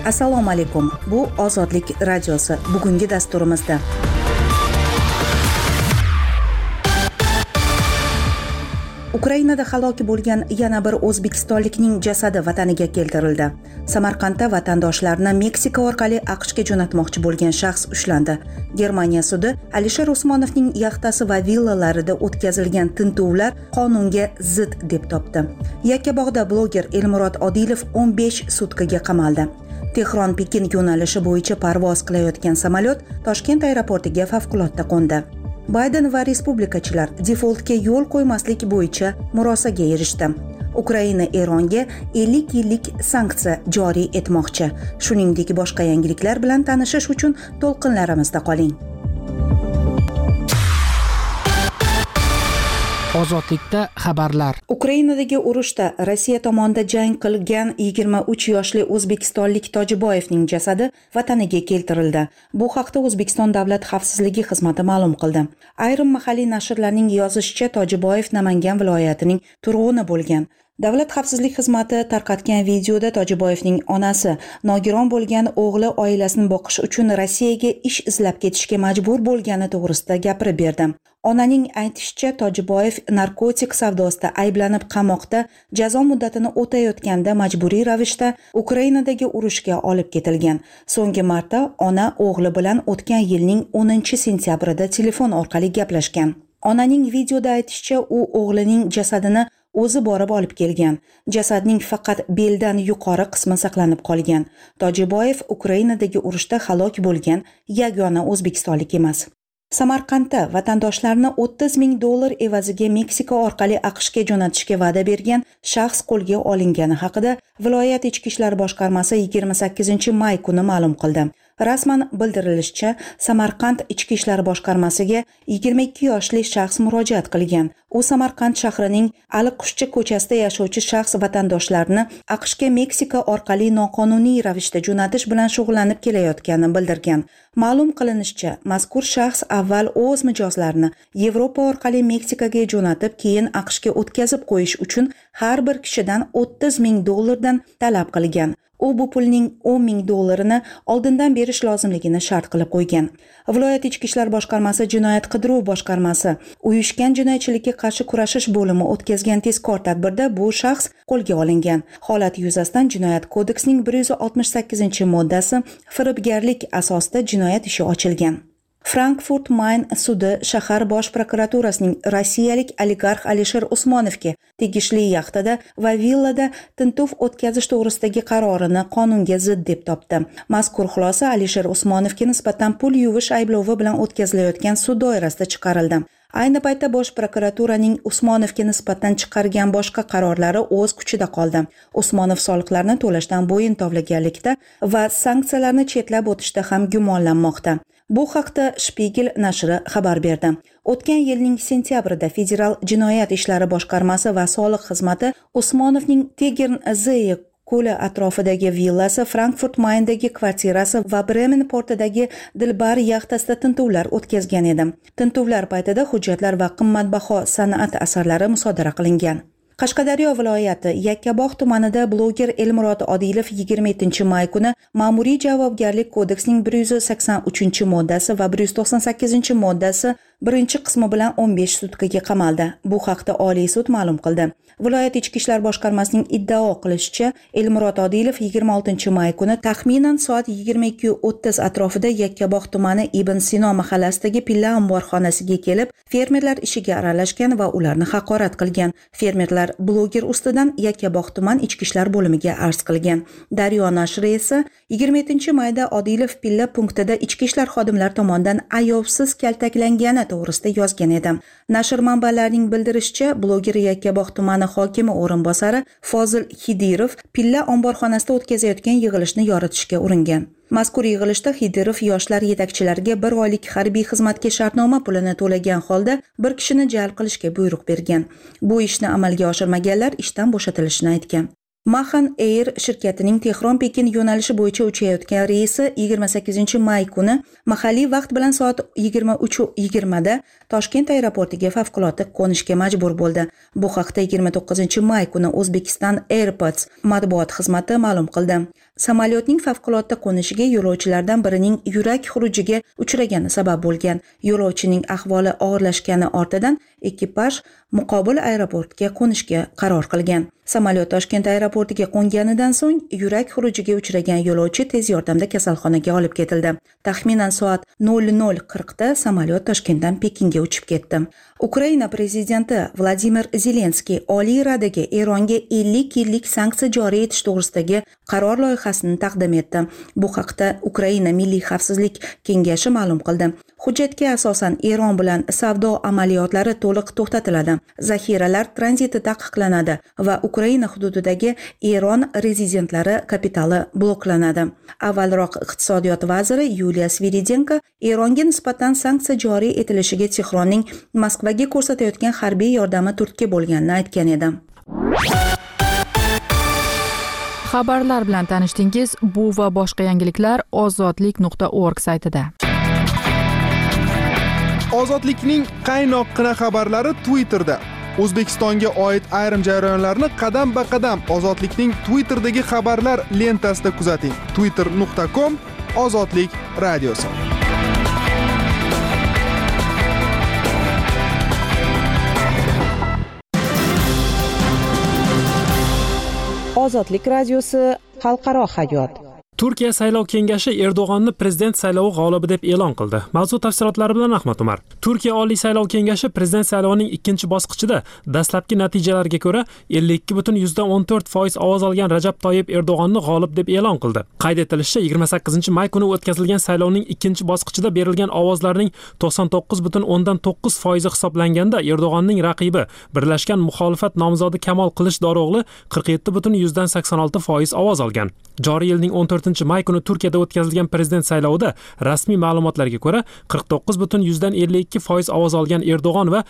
Assalomu alaykum. Bu Ozodlik radiosi. Bugungi dasturimizda Ukrainada halok bo'lgan yana bir o'zbekistonlikning jasadi vataniga keltirildi. Samarqandda vatandoshlarni Meksika orqali AQShga jo'natmoqchi bo'lgan shaxs ushlandi. Germaniya sudi Alisher Usmonovning yaxtasi va villalarida o'tkazilgan tintuvlar qonunga zid deb topdi. Yakkabog'da bloger Elmurod Odilov 15 sutkaga qamaldi. Tehron-Pekin yo'nalishi bo'yicha parvoz qilayotgan samolyot Toshkent aeroportiga favqulodda qo'ndi. Bayden va respublikachilar defoltga yo'l qo'ymaslik bo'yicha murosaga erishdi. Ukraina Eronga 50 yillik sanksiya joriy etmoqchi. Shuningdek, boshqa yangiliklar bilan tanishish uchun to'lqinlarimizda qoling. Ozodlikda xabarlar. Ukrainadagi urushda Rossiya tomonidan jang qilgan 23 yoshli o'zbekistonlik Tojiboyevning jasadi vataniga keltirildi. Bu haqda O'zbekiston Davlat xavfsizligi xizmati ma'lum qildi. Ayrim mahalliy nashrlarning yozishicha, Tojiboyev Namangan viloyatining Turg'uni bo'lgan. Davlat xavfsizlik xizmati tarqatgan videoda Tojiboyevning onasi nogiron bo'lgan o'g'li oilasini boqish uchun Rossiyaga ish izlab ketishga majbur bo'lgani to'g'risida gapirib berdi. Onaning aytishicha, Tojiboyev narkotik savdosida ayblanib qamoqda jazo muddatini o'tayotganda majburiy ravishda Ukrainadagi urushga olib ketilgan. So'nggi marta ona o'g'li bilan o'tgan yilning 10-sentyabrida telefon orqali gaplashgan. Onaning videoda aytishicha, u o'g'lining jasadini o'zi borib olib kelgan. Jasadning faqat beldan yuqori qismi saqlanib qolgan. Tojiboyev Ukrainadagi urushda halok bo'lgan yagona o'zbekistonlik emas. Samarqandda vatandoshlarni $30,000 evaziga Meksika orqali AQShga jo'natishga va'da bergan shaxs qo'lga olingani haqida viloyat ichki ishlar boshqarmasi 28-may kuni ma'lum qildi. Rasman bildirilishicha, Samarqand ichki ishlar boshqarmasiga 22 yoshli shaxs murojaat qilgan. U Samarqand shahrining Aliqushchi ko'chasida yashovchi shaxs vatandoshlarni AQShga Meksika orqali noqonuniy ravishda jo'natish bilan shug'ullanib kelayotganini bildirgan. Ma'lum qilinishicha, mazkur shaxs avval o'z mijozlarini Yevropa orqali Meksikaga jo'natib, keyin AQShga o'tkazib qo'yish uchun har bir kishidan $30,000 dan talab qilgan. U bu pulning $10,000 oldindan berish lozimligini shart qilib qo'ygan. Viloyat ichki ishlar boshqarmasi jinoyat qidiruv boshqarmasi uyushgan jinoyatchilikka qarshi kurashish bo'limi o'tkazgan tezkor tadbirda bu shaxs qo'lga olingan. Holat yuzasidan Jinoyat kodeksining 168-moddasi firibgarlik asosida jinoyat ishi ochilgan. Frankfurt Main sudi shahar bosh prokuraturasining rossiyalik oligarx Alisher Usmonovga tegishli yaxtada va villada tintuv o'tkazish to'g'risidagi qarorini qonunga zid deb topdi. Mazkur xulosa Alisher Usmonovga nisbatan pul yuvish ayblovi bilan o'tkazilayotgan sud doirasida chiqarildi. Ayni paytda bosh prokuraturaning Usmonovga nisbatan chiqargan boshqa qarorlari o'z kuchida qoldi. Usmonov soliqlarni to'lashdan bo'yin tovlaganlikda va sanksiyalarni chetlab o'tishda ham gumonlanmoqda. Bu haqda Spiegel nashri xabar berdi. O'tgan yilning sentyabrida Federal jinoyat ishlari boshqarmasi va soliq xizmati Usmonovning Tegern-Zeye ko'li atrofidagi villasi, Frankfurt Mayndagi kvartirasi va Bremen portidagi Dilbar yaxtasida tintuvlar o'tkazgan edi. Tintuvlar paytida hujjatlar va qimmatbaho san'at asarlari musodara qilingan. Qashqadaryo viloyati Yakkabog' tumanida bloger Elmurod Odilov 27-may kuni Ma'muriy javobgarlik kodeksining 183-moddasi va 198-moddasi birinchi qismi bilan 15 sutkaga qamaldi. Bu haqda Oliy sud ma'lum qildi. Viloyat ichki ishlar boshqarmasining iddao qilishicha, Elmurod Odilov 26-may kuni taxminan soat 22:30 atrofida Yakkabog' tumani Ibn Sino mahallasidagi pilla omborxonasiga kelib, fermerlar ishiga aralashgan va ularni haqorat qilgan. Fermerlar bloger ustidan Yakkabog' tuman ichki ishlar bo'limiga arz qilgan. Daryo nashri esa 27-mayda Odilov pilla punktida ichki ishlar xodimlari tomonidan ayovsiz kaltaklangani to'g'risida yozgan edi. Nashr manbalarining bildirishicha, bloger Yakkabog' tumani hokimi o'rinbosari Fozil Xidirov pilla omborxonasida o'tkazayotgan yig'ilishni yoritishga uringan. Mazkur yig'ilishda Xidirov yoshlar yetakchilariga 1 oylik harbiy xizmatga shartnoma pulini to'lagan holda bir kishini jalb qilishga buyruq bergan. Bu ishni amalga oshirmaganlar ishdan bo'shatilishini aytgan. Mahan Air shirkatining Tehron-Pekin yo'nalishi bo'yicha uchayotgan reysi 28 may kuni mahalliy vaqt bilan soat 23:20 da Toshkent aeroportiga favqulodda qo'nishga majbur bo'ldi. Bu haqda 29 may kuni Uzbekistan Airports matbuot xizmati ma'lum qildi. Samolyotning favqulodda qo'nishiga yo'lovchilardan birining yurak xurujiga uchragani sabab bo'lgan. Yo'lovchining ahvoli og'irlashgani ortidan ekipaj muqobil aeroportga qo'nishga qaror qilgan. Samolyot Toshkent aeroportiga qo'nganidan so'ng yurak xurujiga uchragan yo'lovchi tez yordamda kasalxonaga olib ketildi. Taxminan soat 00:40 da samolyot Toshkentdan Pekinga uchib ketdi. Ukraina prezidenti Vladimir Zelenskiy Oliy Radaga Eronga 50 yillik sanksiya joriy etish to'g'risidagi qaror loyihasini taqdim etdi. Bu haqda Ukraina Milliy xavfsizlik kengashi ma'lum qildi. Hujjatga asosan Eron bilan savdo amaliyotlari to'liq to'xtatiladi. Zaxiralar tranziti taqiqlanadi va Ukraina hududidagi Eron rezidentlari kapitali bloklanadi. Avvalroq iqtisodiyot vaziri Yuliya Sviridenko Eronga nisbatan sanksiya joriy etilishiga Tehronning Moskvaga ko'rsatayotgan harbiy yordami turtki bo'lganini aytgan edi. Xabarlar bilan tanishdingiz. Bu va boshqa yangiliklar ozodlik.org saytida. Ozodlikning qaynoqqina xabarlari Twitterda. O'zbekistonga oid ayrim jarayonlarni qadam-ba-qadam Ozodlikning Twitterdagi xabarlar lentasida kuzating. twitter.com/ozodlik radiosi. Ozodlik radiosi xalqaro hayot. Turkiya saylov kengashi Erdo'g'onni prezident saylovi g'olibi deb e'lon qildi. Mavzu tafsilotlari bilan Ahmad Umar. Turkiya Oliy saylov kengashi prezident saylovining ikkinchi bosqichida dastlabki natijalarga ko'ra 52,14% ovoz olgan Rajab Toyyib Erdo'g'onni g'olib deb e'lon qildi. Qayd etilishicha, 28 may kuni o'tkazilgan saylovning ikkinchi bosqichida berilgan ovozlarning 99,9% hisoblanganda Erdo'g'onning raqibi Birlashgan muxolifat nomzodi Kamol Qilichdarog'li 47,86% ovoz olgan. Joriy yilning 14 may kuni Turkiyada o'tkazilgan prezident saylovida rasmiy ma'lumotlarga ko'ra 49,52% ovoz olgan Erdo'g'on va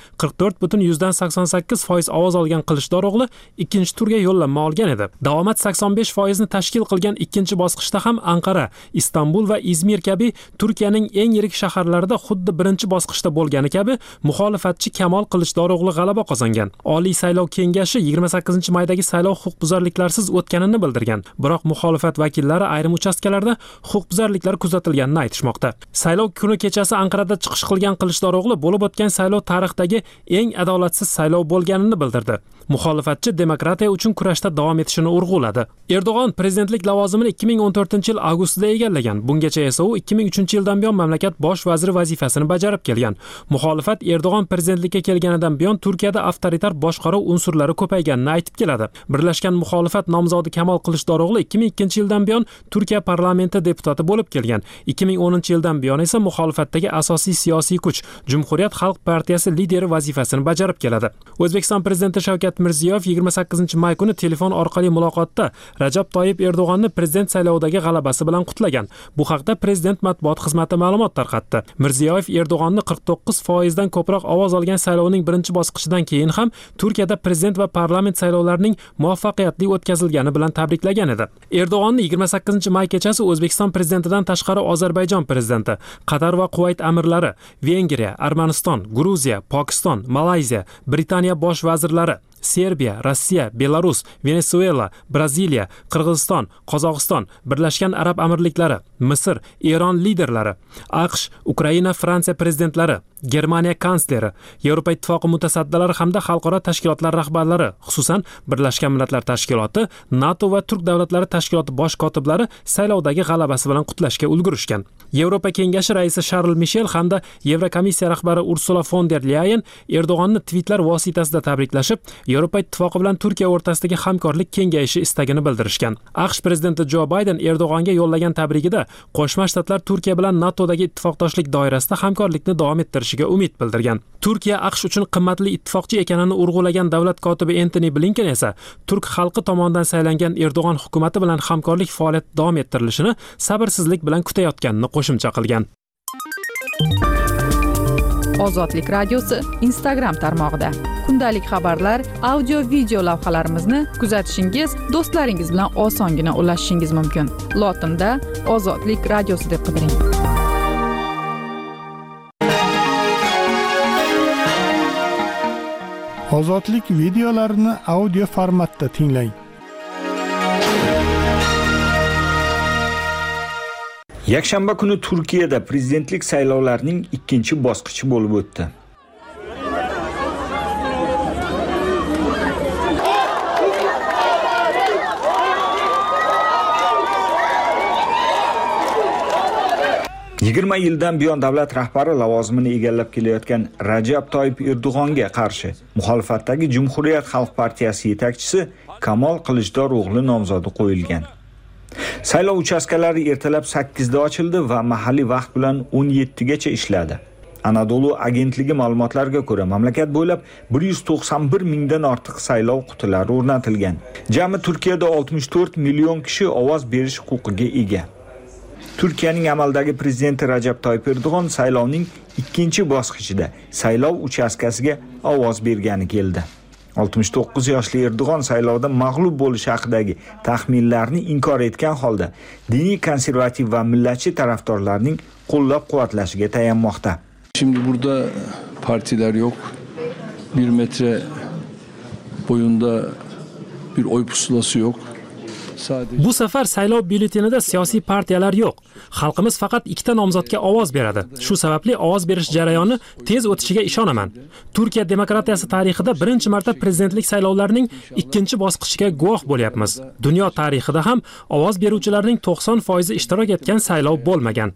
44,88% ovoz olgan Qilichdarog'li ikkinchi turga yo'llanma olgan edi. Davomat 85% ni tashkil qilgan ikkinchi bosqichda ham Anqara, Istanbul va Izmir kabi Turkiyaning eng yirik shaharlarida xuddi birinchi bosqichda bo'lgani kabi muxolifatchi Kamol Qilichdarog'li g'alaba qozongan. Oliy saylov kengashi 28 maydagi saylov huquqbuzarliklarsiz o'tganini bildirgan. Biroq muxolifat vakillari ayrim uchastkalarda huquqbuzarliklar kuzatilganini aytishmoqda. Saylov kuni kechasi Anqarada chiqish qilgan Qilichdarog'li bo'lib o'tgan saylov tarixdagi eng adolatsiz saylov bo'lganini bildirdi. Muxolifatchi demokratiya uchun kurashda davom etishini urg'uladi. Erdo'g'on prezidentlik lavozimini 2014-yil avgustida egallagan. Bungacha esa u 2003-yildan buyon mamlakat bosh vaziri vazifasini bajarib kelgan. Muxolifat Erdo'g'on prezidentlikka kelganidan buyon Turkiyada avtoritar boshqaruv unsurlari ko'payganini aytib keladi. Birlashgan muxolifat nomzodi Kamol Qilichdarog'li 2002-yildan buyon Turkiya parlamenti deputati bo'lib kelgan. 2010-yildan buyon esa muxolifatdagi asosiy siyosiy kuch Cumhuriyet Xalq partiyasi lideri vazifasini bajarib keladi. O'zbekiston prezidenti Shavkat Mirziyoyev 28 may kuni telefon orqali muloqotda Rajab Toyyib Erdo'g'onni prezident saylovidagi g'alabasi bilan qutlagan. Bu haqda prezident matbuot xizmati ma'lumot tarqatdi. Mirziyoyev Erdo'g'onni 49% dan ko'proq ovoz olgan saylovning birinchi bosqichidan keyin ham Turkiyada prezident va parlament saylovlarining muvaffaqiyatli o'tkazilgani bilan tabriklagan edi. Erdo'g'onni 28 may kechasi O'zbekiston prezidentidan tashqari Ozarbayjon prezidenti, Qatar va Kuvayt amirlari, Vengriya, Armaniston, Gruziya, Pokiston, Malayziya, Britaniya bosh vazirlari, Serbiya, Rossiya, Belarus, Venesuela, Braziliya, Qirg'iziston, Qozog'iston, Birlashgan Arab Amirliklari, Misr, Eron liderlari, AQSh, Ukraina, Fransiya prezidentlari, Germaniya kansleri, Yevropa ittifoqi mutasaddilari hamda xalqaro tashkilotlar rahbarlari, xususan Birlashgan Millatlar Tashkiloti, NATO va Turk davlatlari tashkiloti bosh kotiblari saylovdagi g'alabasi bilan qutlashga ulgurishgan. Yevropa kengashi raisi Charles Michel hamda Yevrokomissiya rahbari Ursula von der Leyen Erdo'g'onni tweetlar vositasida tabriklashib, Yevropa ittifoqi bilan Turkiya o'rtasidagi hamkorlik kengayishi istagini bildirishgan. AQSh prezidenti Joe Biden Erdo'g'onga yo'llagan tabrigida Qo'shma Shtatlar Turkiya bilan NATOdagi ittifoqdoshlik doirasida hamkorlikni davom ettirishiga umid bildirgan. Turkiya AQSh uchun qimmatli ittifoqchi ekanini urg'ulagan davlat kotibi Antony Blinken esa turk xalqi tomonidan saylangan Erdo'g'on hukumati bilan hamkorlik faoliyati davom ettirilishini sabrsizlik bilan kutayotganini qo'shimcha qilgan. Ozodlik radiosi Instagram tarmog'ida kundalik xabarlar, audio video lavhalarimizni kuzatishingiz, do'stlaringiz bilan osongina ulashishingiz mumkin. Lotinda Ozodlik radiosi deb qidiring. Ozodlik videolarini audio formatda tinglang. Yakshanba kuni Turkiyada prezidentlik saylovlarining ikkinchi bosqichi bo'lib o'tdi. Yigirma yildan buyon davlat rahbari lavozimini egallab kelayotgan Rajab Toyyib Erdo'g'onga qarshi muxolifatdagi Cumhuriyet Xalq partiyasi yetakchisi Kamol Kılıçdaroğlu nomzodi qo'yilgan. Saylov uchastkalari ertalab 8 da ochildi va mahalliy vaqt bilan 17 gacha ishladi. Anadolu agentligi ma'lumotlariga ko'ra, mamlakat bo'ylab 191 mingdan ortiq saylov qutilari o'rnatilgan. Jami Turkiyada 64 million kishi ovoz berish huquqiga ega. Turkiyaning amaldagi prezidenti Rajab Toyyib Erdo'g'on saylovning ikkinchi bosqichida saylov uchastkasiga ovoz bergani keldi. 69 yoshli Erdo'g'on saylovda mag'lub bo'lishi haqidagi taxminlarni inkor etgan holda diniy konservativ va millatchi tarafdorlarning qo'llab-quvvatlashiga tayanmoqda. Şimdi burada partiler yok. 1 metre boyunda bir oy pusulası yok. Bu safar saylov byulletenida siyosiy partiyalar yo'q. Xalqimiz faqat ikkita nomzodga ovoz beradi. Shu sababli ovoz berish jarayoni tez o'tishiga ishonaman. Turkiya demokratiyasi tarixida birinchi marta prezidentlik saylovlarining ikkinchi bosqichiga guvoh bo'lyapmiz. Dunyo tarixida ham ovoz beruvchilarning 90% ishtirok etgan saylov bo'lmagan.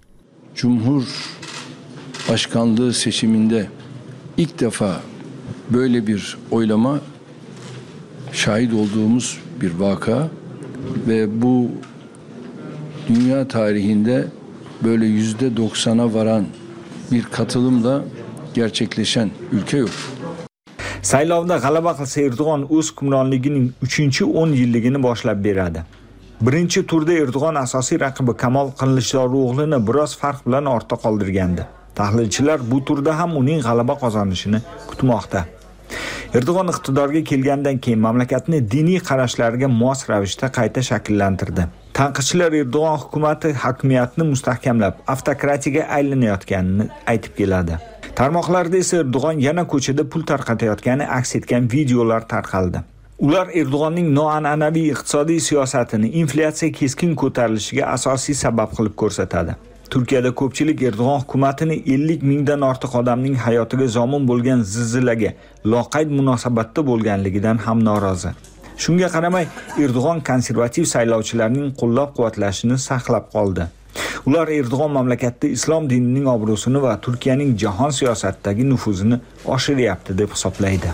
Cumhurbaşkanlığı seçiminde ilk defa böyle bir oylama şahit olduğumuz bir vaka. Ve bu dünya tarihinde böyle %90'a varan bir katılımla gerçekleşen ülke yok. Saylovda g'alaba qilsa Erdo'g'on o'z hukmronligining 3-10 yilligini boshlab beradi. Birinchi turda Erdo'g'on asosiy raqibi Kamol Kılıçdaroğlu'ni biroz farq bilan ortda qoldirgandi. Tahlilchilar bu turda ham uning g'alaba qozonishini kutmoqda. Erdo'g'on iqtidorga kelgandan keyin mamlakatni diniy qarashlariga mos ravishda qayta shakllantirdi. Tanqidchilar Erdo'g'on hukumati hokimiyatni mustahkamlab, avtokratiyaga aylanayotganini aytib keladi. Tarmoqlarda esa Erdo'g'on yana ko'chada pul tarqatayotgani aks etgan videolar tarqaldi. Ular Erdo'g'onning noan'anaviy iqtisodiy siyosatini inflyatsiya keskin ko'tarilishiga asosiy sabab qilib ko'rsatadi. Turkiyada ko'pchilik Erdo'g'on hukumatini 50 mingdan ortiq odamning hayotiga zomin bo'lgan zilzilaga loqayd munosabatda bo'lganligidan ham norozi. Shunga qaramay, Erdo'g'on konservativ saylovchilarning qo'llab-quvvatlashini saqlab qoldi. Ular Erdo'g'on mamlakatda islom dinining obro'sini va Turkiyaning jahon siyosatidagi nufuzini oshiryapti deb hisoblaydi.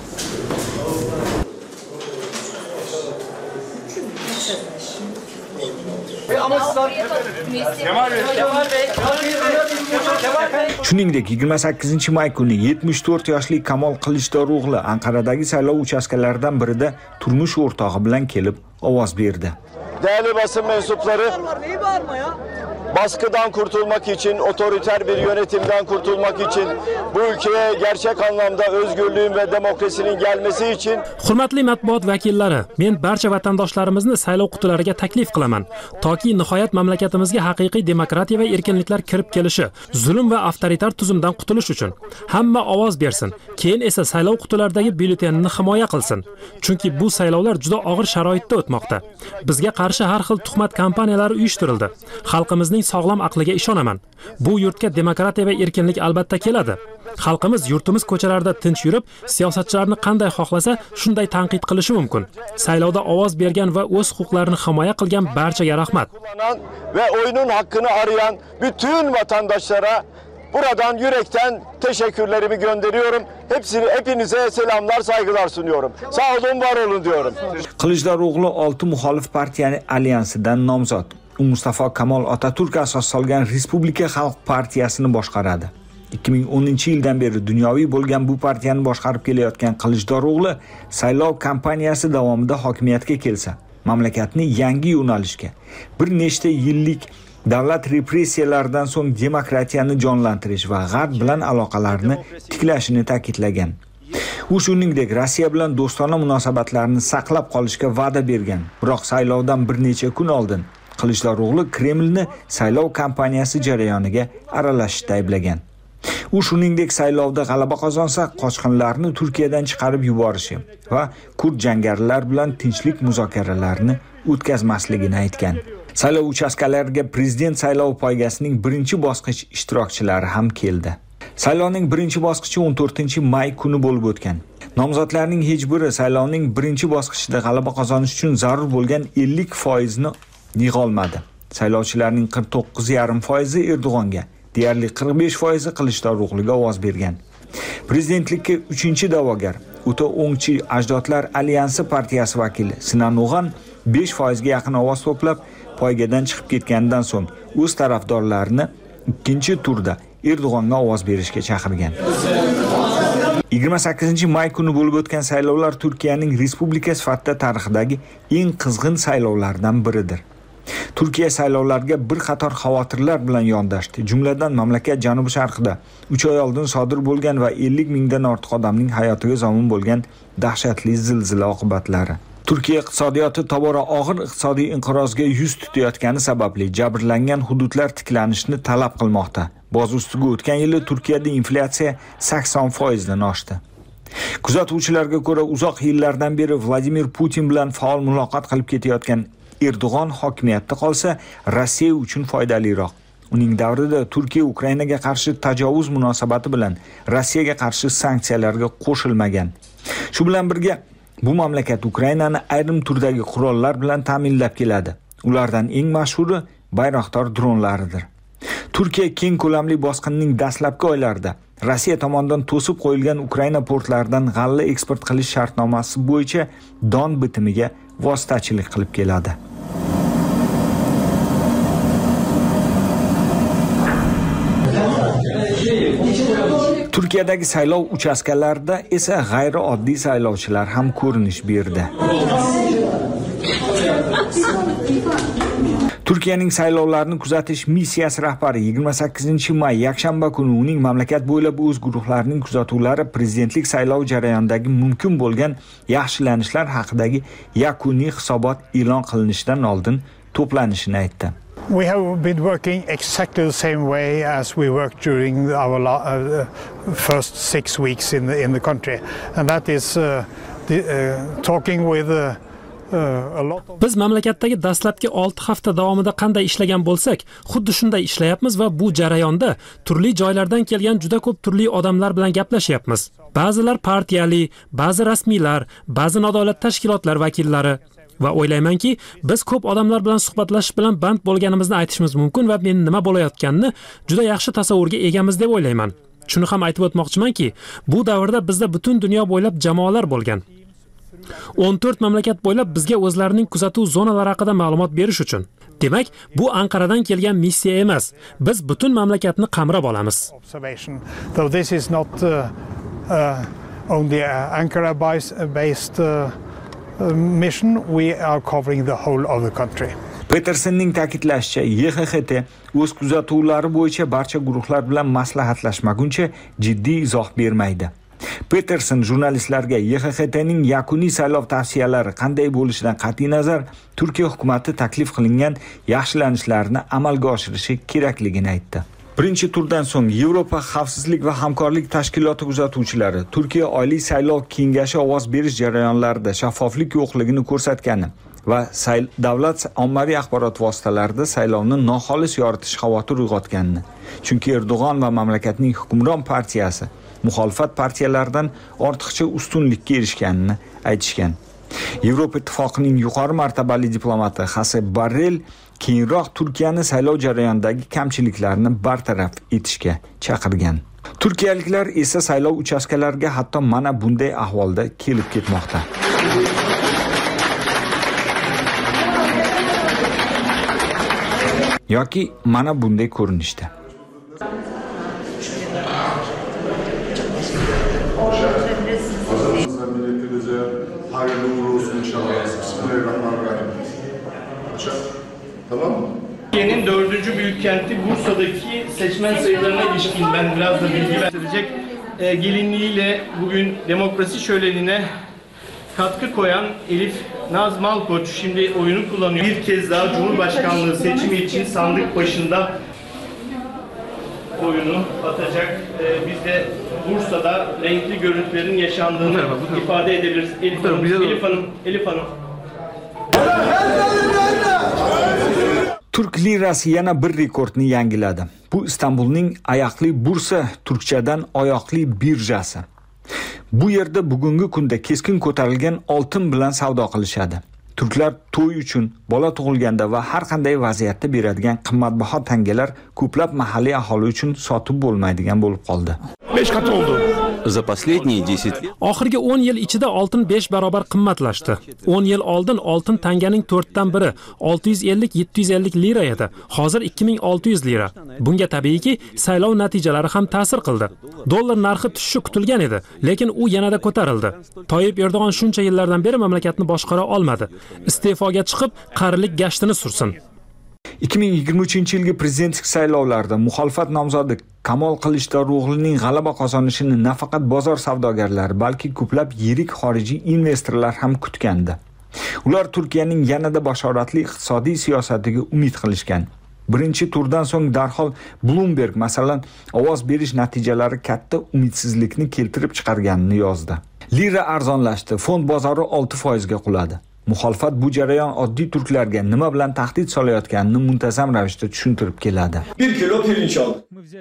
Shuningdek, 28-may kuni 74 yoshli Kamol Kılıçdaroğlu Anqaradagi saylov uchastkalaridan birida turmush o'rtog'i bilan kelib ovoz berdi. Değerli basın mensupları, baskıdan kurtulmak için, otoriter bir yönetimden kurtulmak için, bu ülkeye gerçek anlamda özgürlüğün ve demokrasinin gelmesi için... Hurmatli matbuot vakillari, men barcha vatandoshlarimizni saylov qutilariga taklif qilaman. Toki nihoyat mamlakatimizga haqiqiy demokratiya va erkinliklar kirib kelishi, zulm va avtoritar tuzumdan qutulish uchun hamma ovoz bersin, keyin esa saylov qutilaridagi byulletenini himoya qilsin. Chunki bu saylovlar juda og'ir sharoitda o'tmoqda. Bizga qarshi har xil tuhmat kampaniyalari uyushtirildi. Xalqimizning sog'lom aqliga ishonaman. Bu yurtga demokratiya va erkinlik albatta keladi. Xalqimiz yurtimiz ko'chalarida tinch yurib, siyosatchilarni qanday xohlasa shunday tanqid qilishi mumkin. Saylovda ovoz bergan va o'z huquqlarini himoya qilgan barchaga rahmat. Ve oyunun hakkını arayan bütün vatandaşlara buradan yürekten teşekkürlerimi gönderiyorum. Hepinize selamlar, saygılar sunuyorum. Sağ olun, var olun diyorum. Kılıçdaroğlu 6 muxolif partiyaning alyansidan nomzod. U Mustafa Kemal Atatürk asos solgan Respublika Xalq partiyasini boshqaradi. 2010-yildan beri dunyoviy bo'lgan bu partiyani boshqarib kelayotgan Kılıçdaroğlu saylov kampaniyasi davomida hokimiyatga kelsa, mamlakatni yangi yo'nalishga, bir nechta yillik davlat repressiyalaridan so'ng demokratiyani jonlantirish va G'arb bilan aloqalarni tiklashini ta'kidlagan. U shuningdek Rossiya bilan do'stona munosabatlarni saqlab qolishga va'da bergan. Biroq saylovdan bir necha kun oldin Kılıçdaroğlu Kremlni saylov kampaniyasi jarayoniga aralashishda ayblagan. U shuningdek saylovda g'alaba qozonsa, qochqinlarni Turkiyadan chiqarib yuborishi va kurd jangarilar bilan tinchlik muzokaralarini o'tkazmasligini aytgan. Saylov uchastkalariga prezident saylov poygasining birinchi bosqich ishtirokchilari ham keldi. Saylovning birinchi bosqichi 14-may kuni bo'lib o'tgan. Nomzodlarning hech biri saylovning birinchi bosqichida g'alaba qozonish uchun zarur bo'lgan 50% ni yig'a olmadi. Saylovchilarning 49,5% Erdo'g'onga, deyarli 45% Kılıçdaroğlu'ga ovoz bergan. Prezidentlikka 3-da'vogar o'ta o'ngchi ajdodlar alyansi partiyasi vakili Sinan O'g'an 5% ga yaqin ovoz to'plab poygadan chiqib ketgandan so'ng o'z tarafdorlarini ikkinchi turda Erdo'g'onga ovoz berishga chaqirgan. 28-may kuni bo'lib o'tgan saylovlar Turkiyaning respublika sifatida tarixidagi eng qizg'in saylovlardan biridir. Turkiya saylovlarga bir qator xavotirlar bilan yondashdi. Jumladan mamlakat janubi-sharqida 3 oy oldin sodir bo'lgan va 50 mingdan ortiq odamning hayotiga zomin bo'lgan dahshatli zilzila oqibatlari. Turkiya iqtisodiyoti tobora og'ir iqtisodiy inqirozga yuz tutayotgani sababli jabrlangan hududlar tiklanishni talab qilmoqda. Boz ustiga o'tgan yili Turkiyada inflyatsiya 80% dan oshdi. Kuzatuvchilarga ko'ra, uzoq yillardan beri Vladimir Putin bilan faol muloqot qilib ketayotgan Erdo'g'on hokimiyatda qolsa, Rossiya uchun foydaliroq. Uning davrida Turkiya Ukrainaga qarshi tajovuz munosabati bilan Rossiyaga qarshi sanksiyalarga qo'shilmagan. Shu bilan birga bu mamlakat Ukrainani ayrim turdagi qurollar bilan ta'minlab keladi. Ulardan eng mashhuri Bayraktar dronlaridir. Turkiya keng ko'lamli bosqinning dastlabki oylarida Rossiya tomonidan to'sib qo'yilgan Ukraina portlaridan g'alla eksport qilish shartnomasi bo'yicha don bitimiga vositachilik qilib keladi. Turkiyadagi saylov uchastkalarida esa g'ayrioddiy saylovchilar ham ko'rinish berdi. Turkiyaning saylovlarni kuzatish missiyasi rahbari 28-may yakshanba kuni uning mamlakat bo'ylab o'z guruhlarining kuzatuvlari prezidentlik saylov jarayonidagi mumkin bo'lgan yaxshilanishlar haqidagi yakuniy hisobot e'lon qilinishidan oldin to'planishini aytdi. We have been working exactly the same way as we worked during our first 6 weeks in the country, and that is talking with Biz mamlakatdagi dastlabki 6 hafta davomida qanday ishlagan bo'lsak, xuddi shunday ishlayapmiz va bu jarayonda turli joylardan kelgan juda ko'p turli odamlar bilan gaplashyapmiz. Ba'zilar partiyali, ba'zi rasmiylar, ba'zi nodavlat tashkilotlar vakillari va o'ylaymanki, biz ko'p odamlar bilan suhbatlashish bilan band bo'lganimizni aytishimiz mumkin va men nima bo'layotganini juda yaxshi tasavvurga egamiz deb o'ylayman. Shuni ham aytib o'tmoqchimanki, bu davrda bizda butun dunyo bo'ylab jamoalar bo'lgan. 14 mamlakat bo'ylab bizga o'zlarining kuzatuv zonalari haqida ma'lumot berish uchun. Demak, bu Anqaradan kelgan missiya emas. Biz butun mamlakatni qamrab olamiz. So this is not only Ankara based mission, we are covering the whole of the country. Petersonning ta'kidlashicha, YXHT o'z kuzatuvlari bo'yicha barcha guruhlar bilan maslahatlashmaguncha jiddiy izoh bermaydi. Peterson jurnalistlarga YXHTning yakuniy saylov tavsiyalari qanday bo'lishidan qat'iy nazar Turkiya hukumatı taklif qilingan yaxshilanishlarni amalga oshirishi kerakligini aytdi. Birinchi turdan so'ng Yevropa xavfsizlik va hamkorlik tashkiloti kuzatuvchilari Turkiya oliy saylov kengashi ovoz berish jarayonlarida shaffoflik yo'qligini ko'rsatgani va davlat ommaviy axborot vositalarida saylovni noxolis yoritish xavotir uyg'otganini. Chunki Erdo'g'on va mamlakatning hukmron partiyasi muxolifat partiyalaridan ortiqcha ustunlikka erishganini aytishgan. Yevropa ittifoqining yuqori martabali diplomati Josep Borrell keyinroq Turkiyani saylov jarayonidagi kamchiliklarni bartaraf etishga chaqirgan. Turkiyaliklar esa saylov uchastkalariga hatto mana bunday ahvolda kelib ketmoqda. Yoki mana bunday ko'rinishda. Hayırlı uğurlu olsun inşallah. Bismillahirrahmanirrahim. Tamam mı? Türkiye'nin 4. büyük kenti Bursa'daki seçmen sayılarına ilişkin ben biraz da bilgi verecek gelinliğiyle bugün demokrasi şölenine katkı koyan Elif Naz Malkoç şimdi oyunu kullanıyor. Bir kez daha Cumhurbaşkanlığı seçimi için sandık başında oyunu atacak. Biz de Bursa'da renkli görüntülerin yaşandığını ifade edebiliriz. Elif Hanım. Turk lirasi yana bir rekordni yangiladi. Bu Istanbulning ayaqli bursa, turkchadan oyoqli birjasi. Bu yerda bugungi kunda keskin ko'tarilgan oltin bilan savdo qilishadi. Turklar to'y uchun, bola tug'ilganda va har qanday vaziyatda beradigan qimmatbaho tangalar ko'plab mahalliy aholi uchun sotib bo'lmaydigan bo'lib qoldi. 5 kat oldu. За последние 10 лет Oxirgi 10 yil ichida oltin 5 barobar qimmatlashdi. 10 yil oldin oltin tanganing 4dan biri 650-750 lira edi. Hozir 2600 lira. Bunga tabiiyki saylov natijalari ham ta'sir qildi. Dollar narxi tushishi kutilgan edi, lekin u yanada ko'tarildi. Toyib Erdo'g'on shuncha yillardan beri mamlakatni boshqara olmadi. Iste'foga chiqib, qarilik gashtini sursin. 2023-yilgi prezidentlik saylovlarida muxolifat nomzodi Kamol Kılıçdaroğlu'ning g'alaba qozonishini nafaqat bozor savdogarlari, balki ko'plab yirik xorijiy investorlar ham kutgandi. Ular Turkiyaning yanada bashoratli iqtisodiy siyosatiga umid qilishgan. Birinchi turdan so'ng darhol Bloomberg masalan ovoz berish natijalari katta umidsizlikni keltirib chiqarganini yozdi. Lira arzonlashdi, fond bozori 6% ga quladi. Muxolifat bu jarayon oddiy turklarga nima bilan tahdid solayotganini muntazam ravishda tushuntirib keladi. 1 kilo pirinç aldık.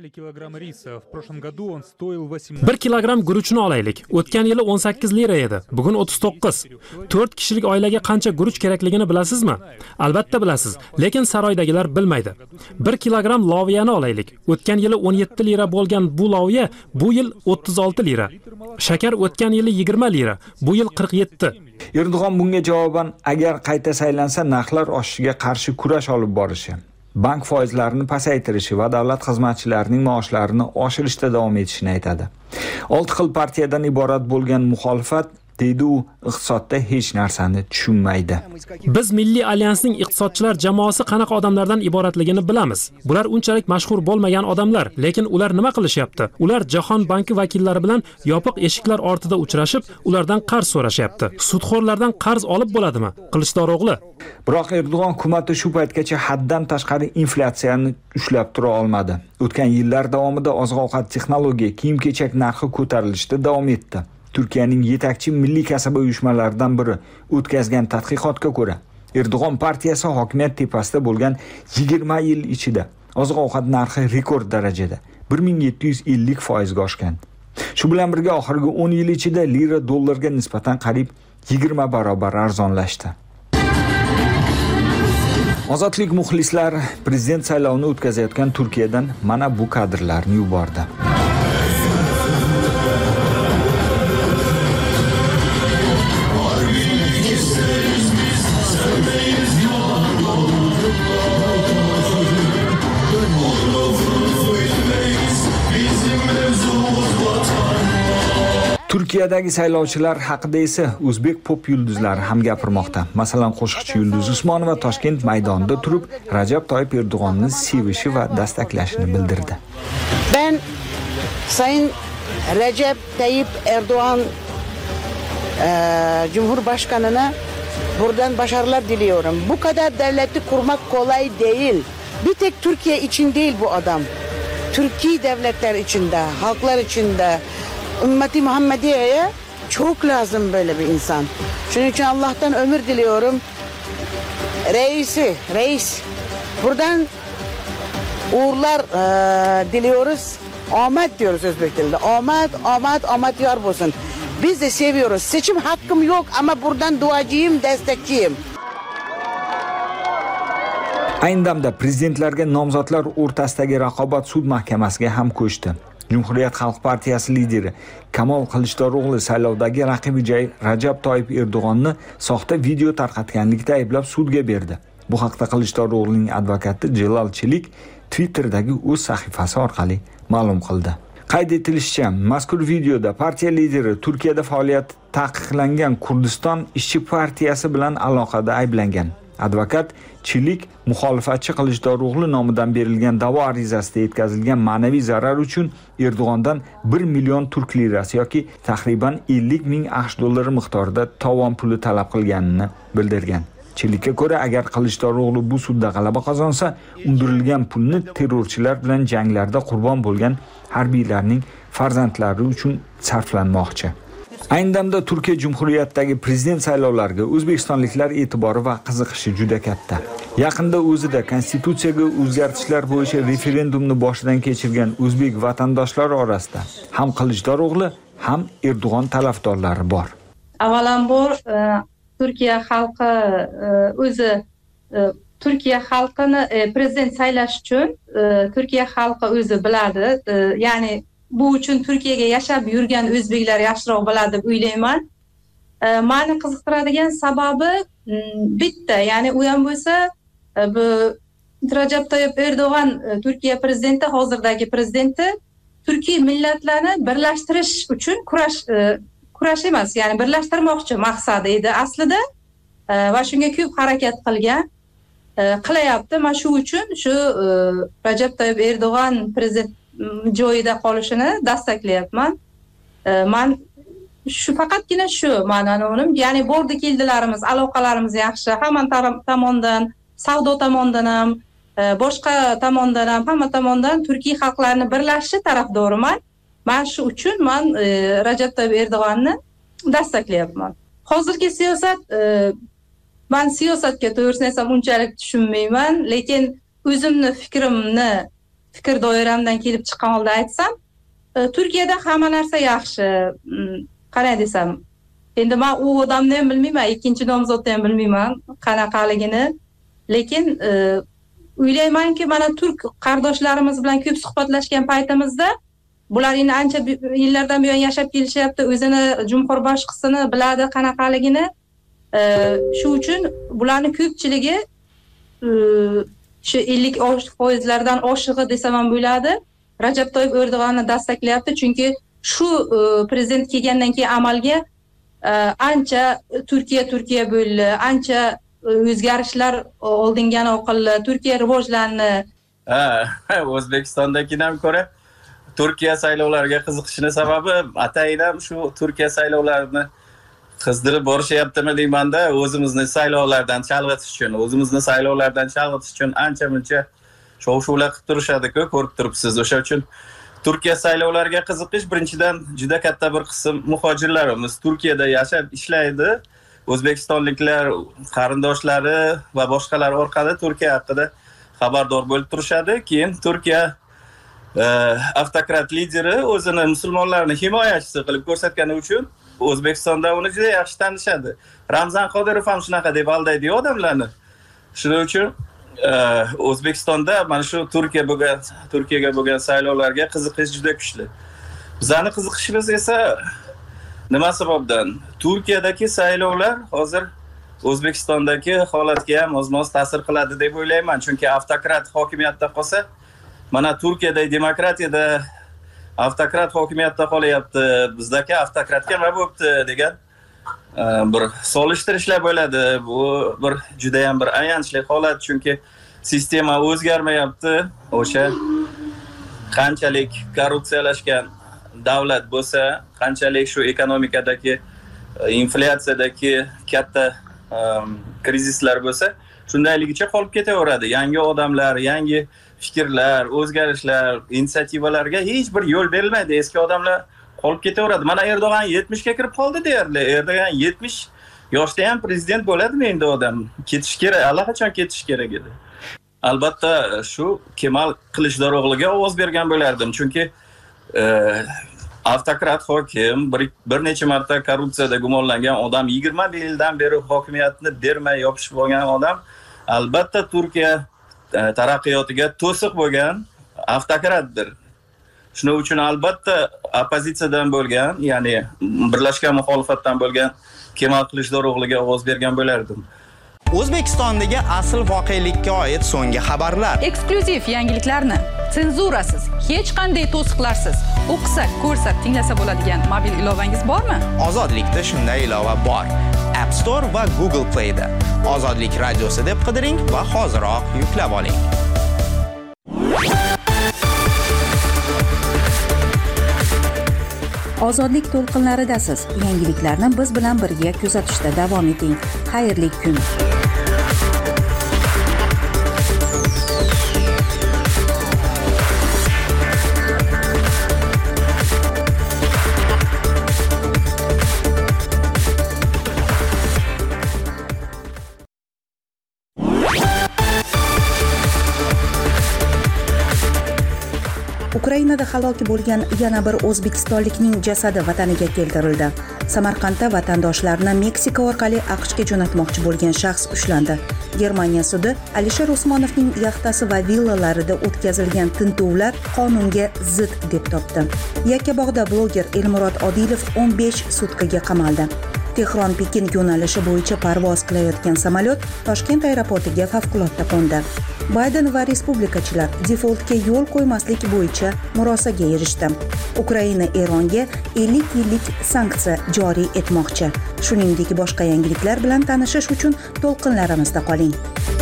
1 kilogramm guruchni olaylik. O'tgan yili 18 lira edi, bugun 39. 4 kishilik oilaga qancha guruch kerakligini bilasizmi? Albatta bilasiz, lekin saroydagilar bilmaydi. 1 kilogramm loviyani olaylik. O'tgan yili 17 lira bo'lgan bu loviya bu yil 36 lira. Shakar o'tgan yili 20 lira, bu yil 47. Erdo'g'on bunga javoban agar qayta saylansa narxlar oshishiga qarshi kurash olib borishi, bank foizlarini pasaytirishi va davlat xizmatchilarining maoshlarini oshirishda davom etishini aytadi. 6 xil partiyadan iborat bo'lgan muxolifat deydi u iqtisodda hech narsani tushunmaydi. Biz Milliy alyansning iqtisodchilar jamoasi qanaqa odamlardan iboratligini bilamiz. Bular unchalik mashhur bo'lmagan odamlar, lekin ular nima qilishyapti? Ular Jahon banki vakillari bilan yopiq eshiklar ortida uchrashib, ulardan qarz so'rashyapti. Sudxo'rlardan qarz olib bo'ladimi? Kılıçdaroğlu. Biroq Erdo'g'on hukumati shu paytgacha haddan tashqari inflyatsiyani ushlab tura olmadi. O'tgan yillar davomida oziq-ovqat, texnologiya, kiyim-kechak narxi ko'tarilishda davom etdi. Turkiyaning yetakchi milliy kasaba uyushmalaridan biri o'tkazgan tadqiqotga ko'ra, Erdo'g'on partiyasi hokimiyat tepasida bo'lgan 20 yil ichida oziq-ovqat narxi rekord darajada 1750% ga oshgan. Shu bilan birga oxirgi 10 yil ichida lira dollarga nisbatan qariyb 20 barobar arzonlashdi. Ozodlik muxlislari prezident saylovini o'tkazayotgan Turkiyadan mana bu kadrlarni yubordi. Turkiyadagi saylovchilar haqida esa o'zbek pop yulduzlari ham gapirmoqda. Masalan, qo'shiqchi Yulduz Usmonova Toshkent maydonida turib Rajab Toyyip Erdo'g'onni sevishi va dastaklashini bildirdi. Ben Sayın Recep Tayyip Erdoğan Cumhurbaşkanı'na buradan başarılar diliyorum. Bu kadar devleti kurmak kolay değil. Bir tek Türkiye için değil bu adam. Türkiye devletler içinde, halklar içinde, ümmeti Muhammediye'ye çok lazım böyle bir insan. Şunun için Allah'tan ömür diliyorum. Reis. Buradan uğurlar diliyoruz. Ahmet diyoruz Özbek dilinde. Ahmet yar olsun. Biz de seviyoruz. Seçim hakkım yok ama buradan duacıyım, destekçiyim. Ayni damda prezidentlarga nomzodlar o'rtasidagi raqobat sud mahkamasiga ham ko'chdi. Cumhuriyet Xalq Partiyasi lideri Kamol Kılıçdaroğlu saylovdagi raqibi Rajab Toyyip Erdo'g'onni soxta video tarqatganlikda ayblab sudga berdi. Bu haqda Kılıçdaroğlu'ning advokati Celal Çelik Twitter'dagi o'z sahifasi orqali ma'lum qildi. Qayd etilishicha, mazkur videoda partiya lideri Turkiyada faoliyati taqiqlangan Kurdiston ishchi partiyasi bilan aloqada ayblangan. Advokat Chilik muxolifatchi Qilichdarog'li nomidan berilgan da'vo arizasida yetkazilgan ma'naviy zarar uchun Erdo'g'ondan 1 million turk lirasi yoki taxriban 50 ming AQSh dollari miqdorida tovon puli talab qilganini bildirgan. Chilikka ko'ra, agar Qilichdarog'li bu sudda g'alaba qozonsa, undirilgan pulni terrorchilar bilan janglarda qurbon bo'lgan harbiylarning farzandlari uchun sarflanmoqchi. Ayni damda Turkiya Jumhuriyatidagi prezident saylovlariga o'zbekistonliklar e'tibori va qiziqishi juda katta. Yaqinda o'zida konstitutsiyaga o'zgartishlar bo'yicha referendumni boshidan kechirgan o'zbek vatandoshlar orasida ham Qilichdarog'li, ham Erdo'g'on tarafdorlari bor. Avvalambor Turkiya xalqi o'zi Turkiya xalqini prezident saylash uchun Turkiya xalqi o'zi biladi. Ya'ni bu uchun Turkiyaga yashab yurgan o'zbeklar yaxshiroq biladi deb o'ylayman. Meni qiziqtiradigan sababi bitta, ya'ni u ham bo'lsa bu Rajab Tayyip Erdo'g'an Turkiya prezidenti, hozirdagi prezidenti Turkiy millatlarni birlashtirish uchun kurash emas, ya'ni birlashtirmoqchi maqsadi edi aslida va shunga ko'p harakat qilyapti. Mana shu uchun shu Rajab Tayyip Erdo'g'an prezident joyida qolishini dastaklayapman. Men faqatgina shu ma'nonim, ya'ni bordi keldilarimiz, aloqalarimiz yaxshi, hamma tomondan, savdo tomonidan ham, boshqa tomondan ham, hamma tomondan Turkiy xalqlarini birlashishi tarafdoriman. Men shu uchun men Rajab Tayyip Erdo'g'anni dastaklayapman. Hozirgi siyosat, men siyosatga to'g'risini aytsam unchalik tushunmayman, lekin o'zimni fikr doiramdan kelib chiqqan holda aytsam, Turkiyada hamma narsa yaxshi. Qanday desam, endi men u odamni ham bilmayman, ikkinchi nomzodni ham bilmayman qanaqaligini, lekin o'ylaymanki, mana turk qardoshlarimiz bilan ko'p suhbatlashgan paytimizda bular endi ancha yillardan buyon yashab kelishyapti, o'zini jumhurboshqisini biladi qanaqaligini. Shu uchun bularning ko'pchiligi shu 50% oshig'i desam ham bo'ladi, Rajab Tayyip Erdo'g'anni dastaklayapti, chunki shu prezident kelgandan keyin amalga ancha Turkiya bo'ldi, ancha o'zgarishlar oldingan oqildi, Turkiya rivojlandi. O'zbekistondagidan ko'ra Turkiya saylovlariga qiziqishini sababi atayin shu Turkiya saylovlarini qizdirib borishyaptimi deymanda, o'zimizni saylovlardan chalg'itish uchun, ancha-muncha shov-shuvlar qilib turishadi-ku, ko'rib turibsiz. O'sha uchun Turkiya saylovlariga qiziqish birinchidan juda katta bir qism muhojirlarimiz Turkiyada yashab ishlaydi. O'zbekistonliklar qarindoshlari va boshqalar orqali Turkiya haqida xabardor bo'lib turishadi. Keyin Turkiya avtokrat lideri o'zini musulmonlarning himoyachisi qilib ko'rsatgani uchun O'zbekistonda uni juda yaxshi tanishadi. Ramzan Qodirov ham shunaqa deb aldaydi odamlarni. Shuning uchun O'zbekistonda mana shu Turkiyaga bo'lgan saylovlarga qiziqish juda kuchli. Bizning qiziqishimiz esa nima sababdan? Turkiyadagi saylovlar hozir O'zbekistondagi holatga ham oz-moz ta'sir qiladi deb o'ylayman, chunki avtokrat hokimiyatda qolsa, mana Turkiyada demokratiyada avtokrat hokimiyatda qolyapti, bizdagi avtokratga nima bo'pti degan bir solishtirishlar bo'ladi. Bu bir juda ham bir ayanchli holat, chunki sistema o'zgarmayapti. O'sha qanchalik korrupsiyalashgan davlat bo'lsa, qanchalik shu ekonomikadagi inflyatsiyadagi katta krizislar bo'lsa, shundayligicha qolib ketaveradi. Yangi odamlar, yangi fikrlar, o'zgarishlar, inisiativalarga hech bir yo'l berilmaydi. Eski odamlar qolib ketaveradi. Mana Erdo'g'an 70 ga kirib qoldi deyarli. Erdo'g'an 70 yoshda ham prezident bo'ladimi endi odam? Ketish kerak, allaqachon ketish kerak edi. Albatta shu Kemal Qilichdarog'liga ovoz bergan bo'lardim, chunki avtokrat hokim, bir necha marta korrupsiyada gumonlangan odam, 20 yildan beri hokimiyatni bermay yopishib olgan odam, albatta Turkiya taraqqiyotiga to'siq bo'lgan avtokratdir. Shuning uchun albatta oppozitsiyadan bo'lgan, ya'ni birlashgan muxolifatdan bo'lgan Kemal Qilichdarog'liga ovoz bergan bo'lardim. O'zbekistondagi asl voqelikka oid so'nggi xabarlar. Eksklyuziv yangiliklarni senzurasiz, hech qanday to'siqlarsiz o'qisa, ko'rsa, tinglasa bo'ladigan mobil ilovangiz bormi? Ozodlikda shunday ilova bor. App Store va Google Play da. Ozodlik radiosi deb qidiring va hoziroq yuklab oling. Ozodlik to'lqinlaridasiz. Yangiliklarni biz bilan birga kuzatishda davom eting. Xayrli kun. Ukrainada halok bo'lgan yana bir o'zbekistonlikning jasadi vataniga keltirildi. Samarqandda vatandoshlarni Meksika orqali AQShga jo'natmoqchi bo'lgan shaxs ushlandi. Germaniya sudi Alisher Usmonovning yaxtasi va villalarida o'tkazilgan tintuvlar qonunga zid deb topdi. Yakkabog'da bloger Elmurod Odilov 15 sutkaga qamaldi. Tehron-Pekin yo'nalishi bo'yicha parvoz qilayotgan samolyot Toshkent aeroportiga favqulodda qo'ndi. Bayden va respublikachilar defoltga yo'l qo'ymaslik bo'yicha murosaga erishdi. Ukraina Eronga 50 yillik sanksiya joriy etmoqchi. Shuningdek, boshqa yangiliklar bilan tanishish uchun to'lqinlarimizda qoling.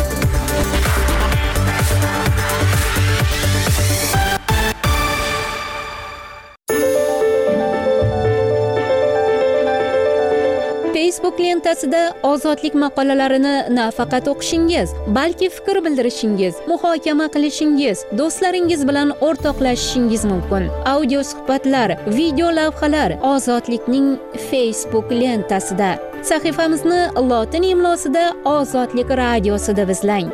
Facebook lentasida ozodlik maqolalarini nafaqat o'qishingiz, balki fikr bildirishingiz, muhokama qilishingiz, do'stlaringiz bilan o'rtoqlashishingiz mumkin. Audio suhbatlar, video lavhalar ozodlikning Facebook lentasida. Sahifamizni lotin imlosida Ozodlik radiosi deb izlang.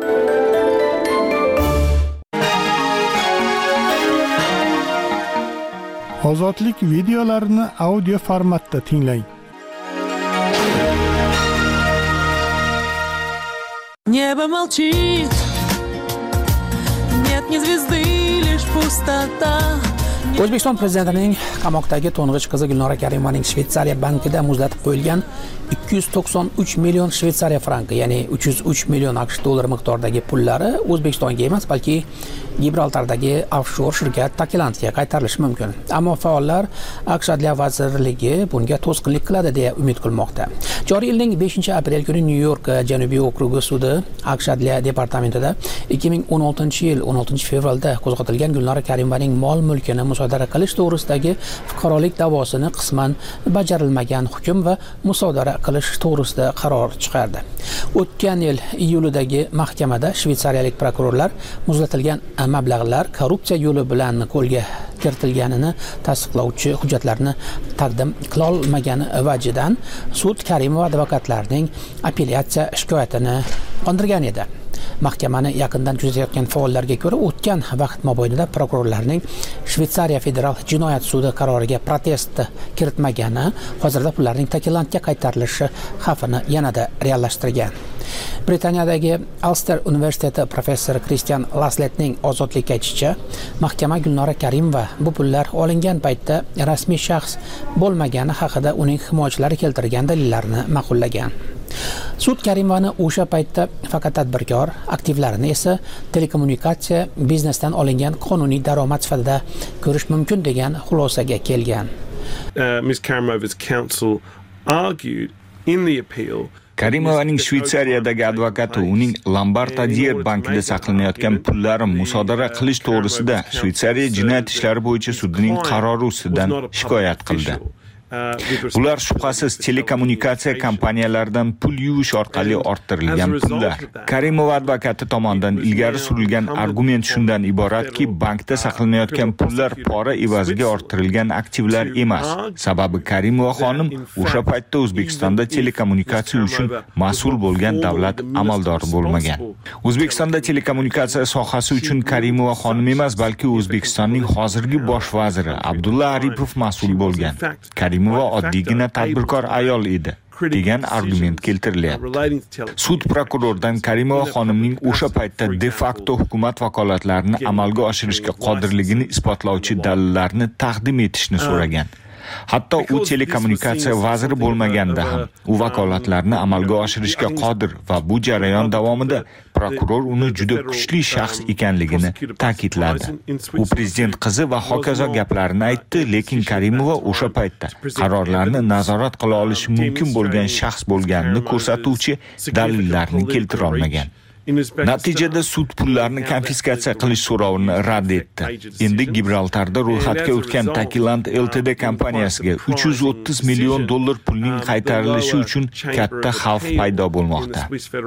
Ozodlik videolarini audio formatda tinglang. Небо молчит, нет ни звезды, лишь пустота. O'zbekiston prezidentining qamoqdagi to'ng'ich qizi Gulnora Karimovaning Shveysariya bankida muzlatib qo'yilgan 293 million Shveysariya franki, ya'ni 303 million AQSh dollari miqdoridagi pullari O'zbekistonga emas, balki Gibraltardagi offshore shirkat Takilandga qaytarilishi mumkin. Ammo faollar AQSh Adliya vazirligi bunga to'sqinlik qiladi deya umid qilmoqda. Joriy yilning 5-aprel kuni Nyu-York Janubiy okrugi sudi AQSh Adliya departamentida 2016-yil 16-fevralda qo'zg'atilgan Gulnora Karimovaning mol-mulkini musodara qilish to'g'risidagi fuqarolik da'vosini qisman bajarilmagan hukm va musodara qilish to'g'risida qaror chiqardi. O'tgan yil iyulidagi mahkamada shveysariyalik prokurorlar muzlatilgan mablag'lar korrupsiya yo'li bilan qo'lga kiritilganini tasdiqlovchi hujjatlarni taqdim qila olmagani vajidan sud Karimova advokatlarining apellyatsiya shikoyatini qondirgan edi. Mahkamani yaqindan kuzatayotgan faollarga ko'ra, o'tgan vaqt mobaynida prokurorlarning Shveysariya federal jinoyat sudi qaroriga protest kiritmagani hozirda pullarning Tailandga qaytarilishi xavfini yanada reallashtirgan. Britaniyadagi Ulster universiteti professori Christian Lasletning ozodlikka aytishicha, mahkama Gulnora Karimova bu pullar olingan paytda rasmiy shaxs bo'lmagani haqida uning himoyachilari keltirgan dalillarni ma'qullagan. Sud Karimovani o'sha paytda faqat tadbirkor, aktivlarini esa telekommunikatsiya biznesdan olingan qonuniy daromad sifatida ko'rish mumkin degan xulosaga kelgan. Ms. Karimova's counsel argued in the appeal Karimovaning Shveysariyadagi advokati uning Lombard Odier bankida saqlanayotgan pullari musodara qilish to'g'risida Shveysariya jinoyat ishlari bo'yicha sudining qarori ustidan shikoyat qildi. Ular shubhasiz telekommunikatsiya kompaniyalaridan pul yuvish orqali orttirilgan pullar. Karimova advokati tomonidan ilgari surilgan argument shundan iboratki, bankda saqlanayotgan pullar pora evaziga orttirilgan aktivlar emas. Sababi Karimova xonim o'sha paytda O'zbekistonda telekommunikatsiya uchun mas'ul bo'lgan davlat amaldori bo'lmagan. O'zbekistonda telekommunikatsiya sohasi uchun Karimova xonim emas, balki O'zbekistonning hozirgi bosh vaziri Abdulla Aripov mas'ul bo'lgan. Karimova oddiygina tadbirkor ayol edi degan argument keltirilyapti. Sud prokurordan Karimova xonimning o'sha paytda de facto hukumat vakolatlarini amalga oshirishga qodirligini isbotlovchi dalillarni taqdim etishni so'ragan. Hatto u telekommunikatsiya vaziri bo'lmaganda ham u vakolatlarni amalga oshirishga qodir va bu jarayon davomida prokuror uni juda kuchli shaxs ekanligini ta'kidladi. U prezident qizi va hokazo gaplarini aytdi, lekin Karimova o'sha paytda qarorlarni nazorat qila olishi mumkin bo'lgan shaxs bo'lganini ko'rsatuvchi dalillarni keltira olmagan. Natijada sud pullarni konfiskatsiya qilish so'rovini rad etdi. Endi Gibraltarda ro'yxatga o'tgan Takiland Ltd kompaniyasiga $330 million pulning qaytarilishi uchun katta xavf paydo bo'lmoqda.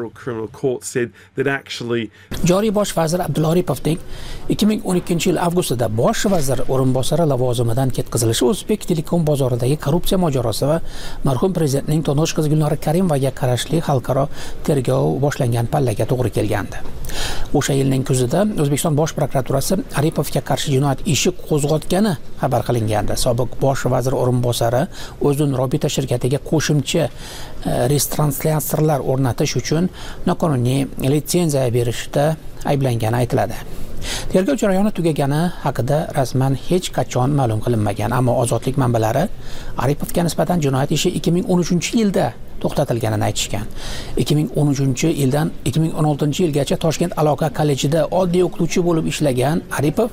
Joriy bosh vazir Abdulla Aripovning 2012-yil avgustida bosh vazir o'rinbosari lavozimidan ketkazilishi O'zbek Telekom bozoridagi korrupsiya mojarosi va marhum prezidentning to'ng'ich qizi Gulnora Karimovaga qarashli xalqaro tergov boshlangan pallaga to'g'ri kelgandi. O'sha yilning kuzida O'zbekiston bosh prokuraturasi Aripovga qarshi jinoyat ishi qo'zg'atgani xabar qilingandi. Sobiq bosh vazir o'rinbosari O'zun Robita shirkatiga qo'shimcha retranslyatorlar o'rnatish uchun noqonuniy litsenziya berishda ayblangani aytiladi. Tergov jarayoni tugagani haqida rasman hech qachon ma'lum qilinmagan, ammo ozodlik manbalari Aripovga nisbatan jinoyat ishi 2013-yilda to'xtatilganini aytishgan. 2013-yildan 2016-yilgacha Toshkent aloqa kollejida oddiy o'qituvchi bo'lib ishlagan Aripov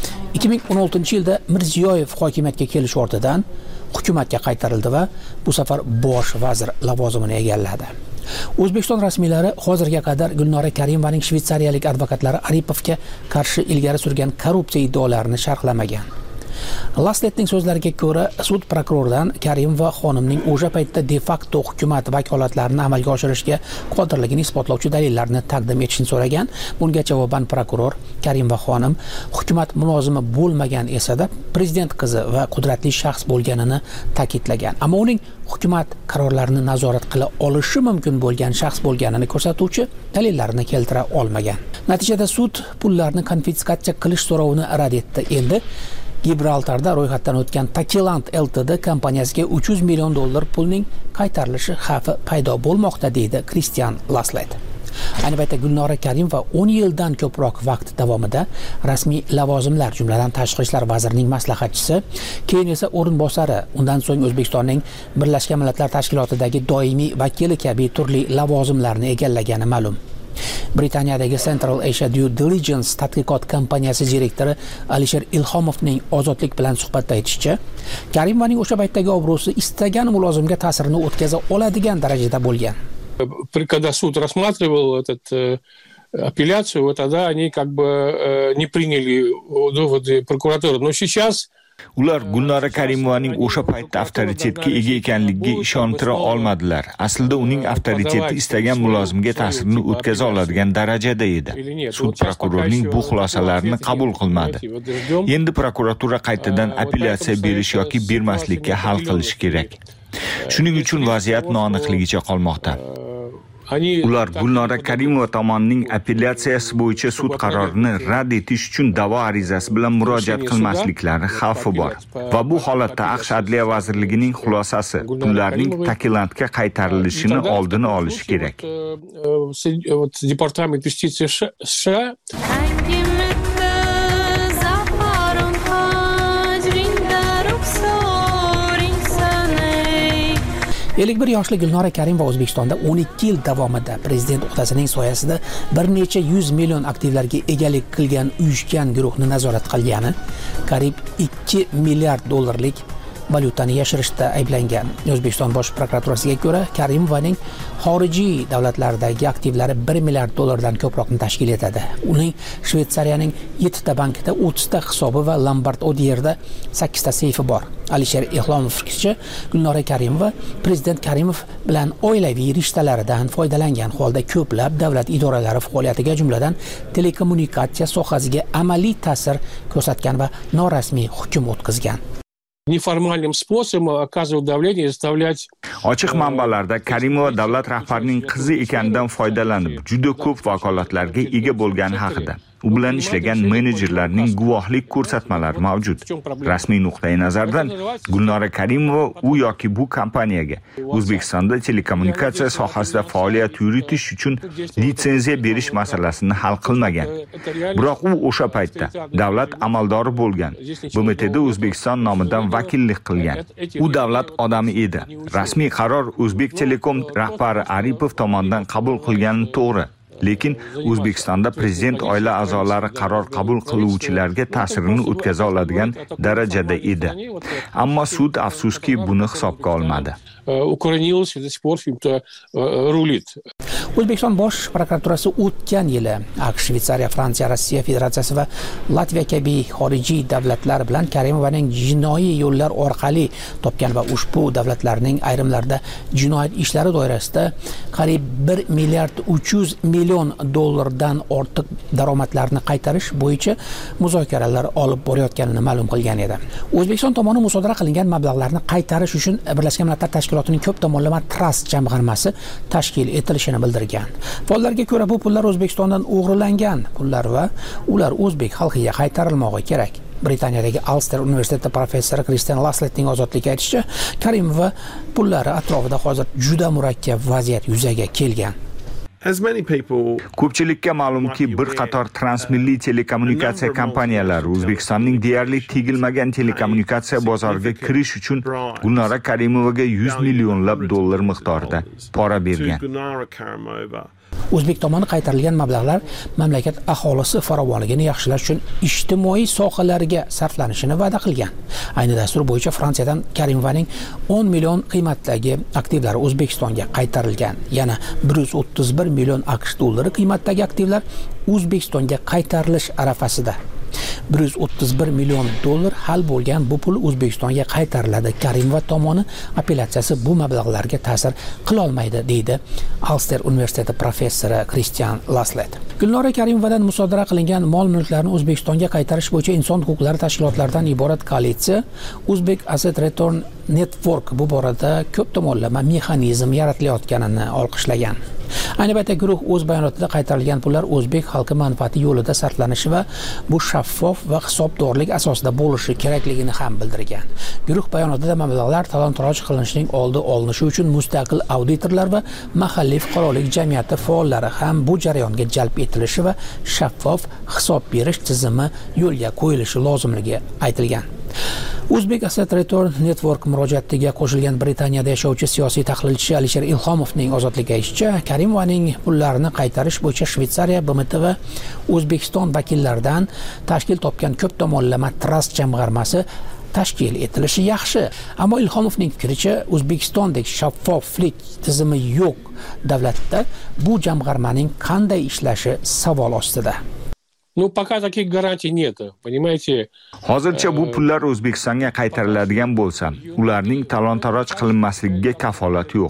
2016-yilda Mirziyoyev hokimiyatga kelish ortidan hukumatga qaytarildi va bu safar bosh vazir lavozimini egalladi. O'zbekiston rasmiylari hozirga qadar Gulnora Karimovaning shvetsariyalik advokatlari Aripovga qarshi ilgari surgan korrupsiya iddaolarini sharhlamagan. Lasletning so'zlariga ko'ra, sud prokurordan Karimova xonimning o'sha paytda de facto hukumat vakolatlarini amalga oshirishga qodirligini isbotlovchi dalillarni taqdim etishni so'ragan. Bunga javoban prokuror Karimova xonim hukumat mulozimi bo'lmagan esa-da prezident qizi va qudratli shaxs bo'lganini ta'kidlagan. Ammo uning hukumat qarorlarini nazorat qila olishi mumkin bo'lgan shaxs bo'lganini ko'rsatuvchi dalillarni keltira olmagan. Natijada sud pullarni konfiskatsiya qilish so'rovini rad etdi. Endi Gibraltarda ro'yxatdan o'tgan Takiland Ltd kompaniyasiga $300 million pulning qaytarilishi xavfi paydo bo'lmoqda, deydi Christian Laslet. Ayni paytda Gulnora Karimova 10 yildan ko'proq vaqt davomida rasmiy lavozimlar, jumladan Tashqi ishlar vazirining maslahatchisi, keyin esa o'rinbosari, undan so'ng O'zbekistonning Birlashgan Millatlar Tashkilotidagi doimiy vakili kabi turli lavozimlarni egallagani ma'lum. Britaniyadagi Central Asia Due Diligence tadqiqot kompaniyasi direktori Alisher Ilhomovning Ozodlik bilan suhbatda aytishicha, Karimovaning o'sha paytdagi obro'si istagan mulozimga ta'sirini o'tkaza oladigan darajada bo'lgan. Когда суд рассматривал апелляцию, тогда они как бы не приняли доводы прокуратуры. Но сейчас ular Gulnora Karimovaning o'sha paytda avtoritetga ega ekanligiga ishontira olmadilar. Aslida uning avtoriteti istagan mulozimga ta'sirini o'tkaza oladigan darajada edi. Sud prokurorning bu xulosalarni qabul qilmadi. Endi prokuratura qaytadan apellyatsiya berish yoki bermaslikka hal qilishi kerak. Shuning uchun vaziyat noaniqligicha qolmoqda. Ular Gulnora Karimova tomonining apellyatsiyasi bo'yicha sud qarorini rad etish uchun da'vo arizasi bilan murojaat qilmasliklari xavfi bor. Va bu holatda AQSh Adliya vazirligining xulosasi pullarning Takilandga qaytarilishini oldini olish kerak. Департамент юстиции США bir yoshli Gulnora Karimova O'zbekistonda 12 yil davomida prezident otasining soyasida bir necha 100 million aktivlarga egalik qilgan uyushgan guruhni nazorat qilgani, qariyb $2 milliard valyutani yashirishda ayblangan. O'zbekiston bosh prokuraturasiga ko'ra, Karimovaning xorijiy davlatlardagi aktivlari $1 milliard dan ko'proqni tashkil etadi. Uning Shvetsariyaning 7 ta bankida 30 ta hisobi va Lombard Odierda 8 ta seyfi bor. Alisher Ihlomovgacha Gulnora Karimova prezident Karimov bilan oilaviy rishtalaridan foydalangan holda ko'plab davlat idoralari faoliyatiga, jumladan telekommunikatsiya sohasiga amaliy ta'sir ko'rsatgan va norasmiy hukm o'tkazgan. неформальным способом оказывал давление и заставлять Ochiq manbalarda Karimova davlat rahbarining qizi ekanidan foydalanib, juda ko'p vakolatlarga ega bo'lgani haqida. u bilan ishlagan menejerlarning guvohlik ko'rsatmalari mavjud. Rasmiy nuqtai nazardan Gulnora Karimova u yoki bu kompaniyaga O'zbekistonda telekommunikatsiya sohasida faoliyat yuritish uchun litsenziya berish masalasini hal qilmagan. Biroq u o'sha paytda davlat amaldori bo'lgan. BMTda O'zbekiston nomidan vakillik qilgan. U davlat odami edi. Rasmiy qaror O'zbek Telekom rahbari Aripov tomonidan qabul qilgani to'g'ri. Lekin O'zbekistonda prezident oila a'zolari qaror qabul qiluvchilarga ta'sirini o'tkaza oladigan darajada edi. Ammo sud afsuski buni hisobga olmadi. Укоренилось и до сих пор рулит. O'zbekiston bosh prokuraturasi o'tgan yili AQSh, Shveysariya, Fransiya, Rossiya Federatsiyasi va Latviya kabi xorijiy davlatlar bilan Karimovaning jinoiy yo'llar orqali topgan va ushbu davlatlarning ayrimlarida jinoyat ishlari doirasida qariyb 1 milliard 300 million dollardan ortiq daromadlarni qaytarish bo'yicha muzokaralar olib borayotganini ma'lum qilgan edi. O'zbekiston tomoni musodara qilingan mablag'larni qaytarish uchun Birlashgan Millatlar Tashkilotining ko'p tomonlama trust jamg'armasi tashkil etilishini bildirgan. Faollarga ko'ra bu pullar O'zbekistondan o'g'irlangan pullar va ular o'zbek xalqiga qaytarilmog'i kerak. Britaniyadagi Ulster universiteti professori Christian Lasletning ozodlikka aytishicha, Karimova pullari atrofida hozir juda murakkab vaziyat yuzaga kelgan. Ko'pchilikka ma'lumki, bir qator transmilliy telekommunikatsiya kompaniyalari O'zbekistonning deyarli tegilmagan telekommunikatsiya bozoriga kirish uchun Gulnora Karimovaga 100 millionlab dollar miqdorida pora bergan. O'zbek tomoni qaytarilgan mablag'lar mamlakat aholisi farovonligini yaxshilash uchun ijtimoiy sohalarga sarflanishini va'da qilgan. Ayni dastur bo'yicha Fransiyadan Karimovaning 10 million qiymatdagi aktivlari O'zbekistonga qaytarilgan. Yana 131 million AQSh dollari qiymatdagi aktivlar O'zbekistonga qaytarilish arafasida. 131 million dollar hal bo'lgan bu pul O'zbekistonga qaytariladi. Karimova tomoni apellyatsiyasi bu mablag'larga ta'sir qila olmaydi, deydi Ulster universiteti professori Christian Laslet. Gulnora Karimovadan musodara qilingan mol-mulklarni O'zbekistonga qaytarish bo'yicha inson huquqlari tashkilotlaridan iborat koalitsiya Uzbek Asset Return Network bu borada ko'p tomonlama mexanizm yaratilayotganini olqishlagan. Ayni paytda guruh o'z bayonotida qaytarilgan pullar o'zbek xalqi manfaati yo'lida sarflanishi va bu shaffof va hisobdorlik asosida bo'lishi kerakligini ham bildirgan. Guruh bayonotida mablag'lar talon-taroj qilinishining oldi olinishi uchun mustaqil auditorlar va mahalliy fuqarolik jamiyati faollari ham bu jarayonga jalb etilishi va shaffof hisob berish tizimi yo'lga qo'yilishi lozimligi aytilgan. Uzbek Asset Return Network murojaatiga qo'shilgan Britaniyada yashovchi siyosiy tahlilchi Alisher Ilhomovning ozodlikka aytishicha, Karimovaning pullarini qaytarish bo'yicha Shveysariya, BMT va O'zbekiston vakillaridan tashkil topgan ko'p tomonlama trust jamg'armasi tashkil etilishi yaxshi. Ammo Ilhomovning fikricha, O'zbekistondek shaffoflik tizimi yo'q davlatda bu jamg'armaning qanday ishlashi savol ostida. Ну, пока таких гарантий нет, понимаете? Hozircha bu pullar O'zbekistonga qaytariladigan bo'lsa, ularning talon-taroj qilinmasligiga kafolat yo'q.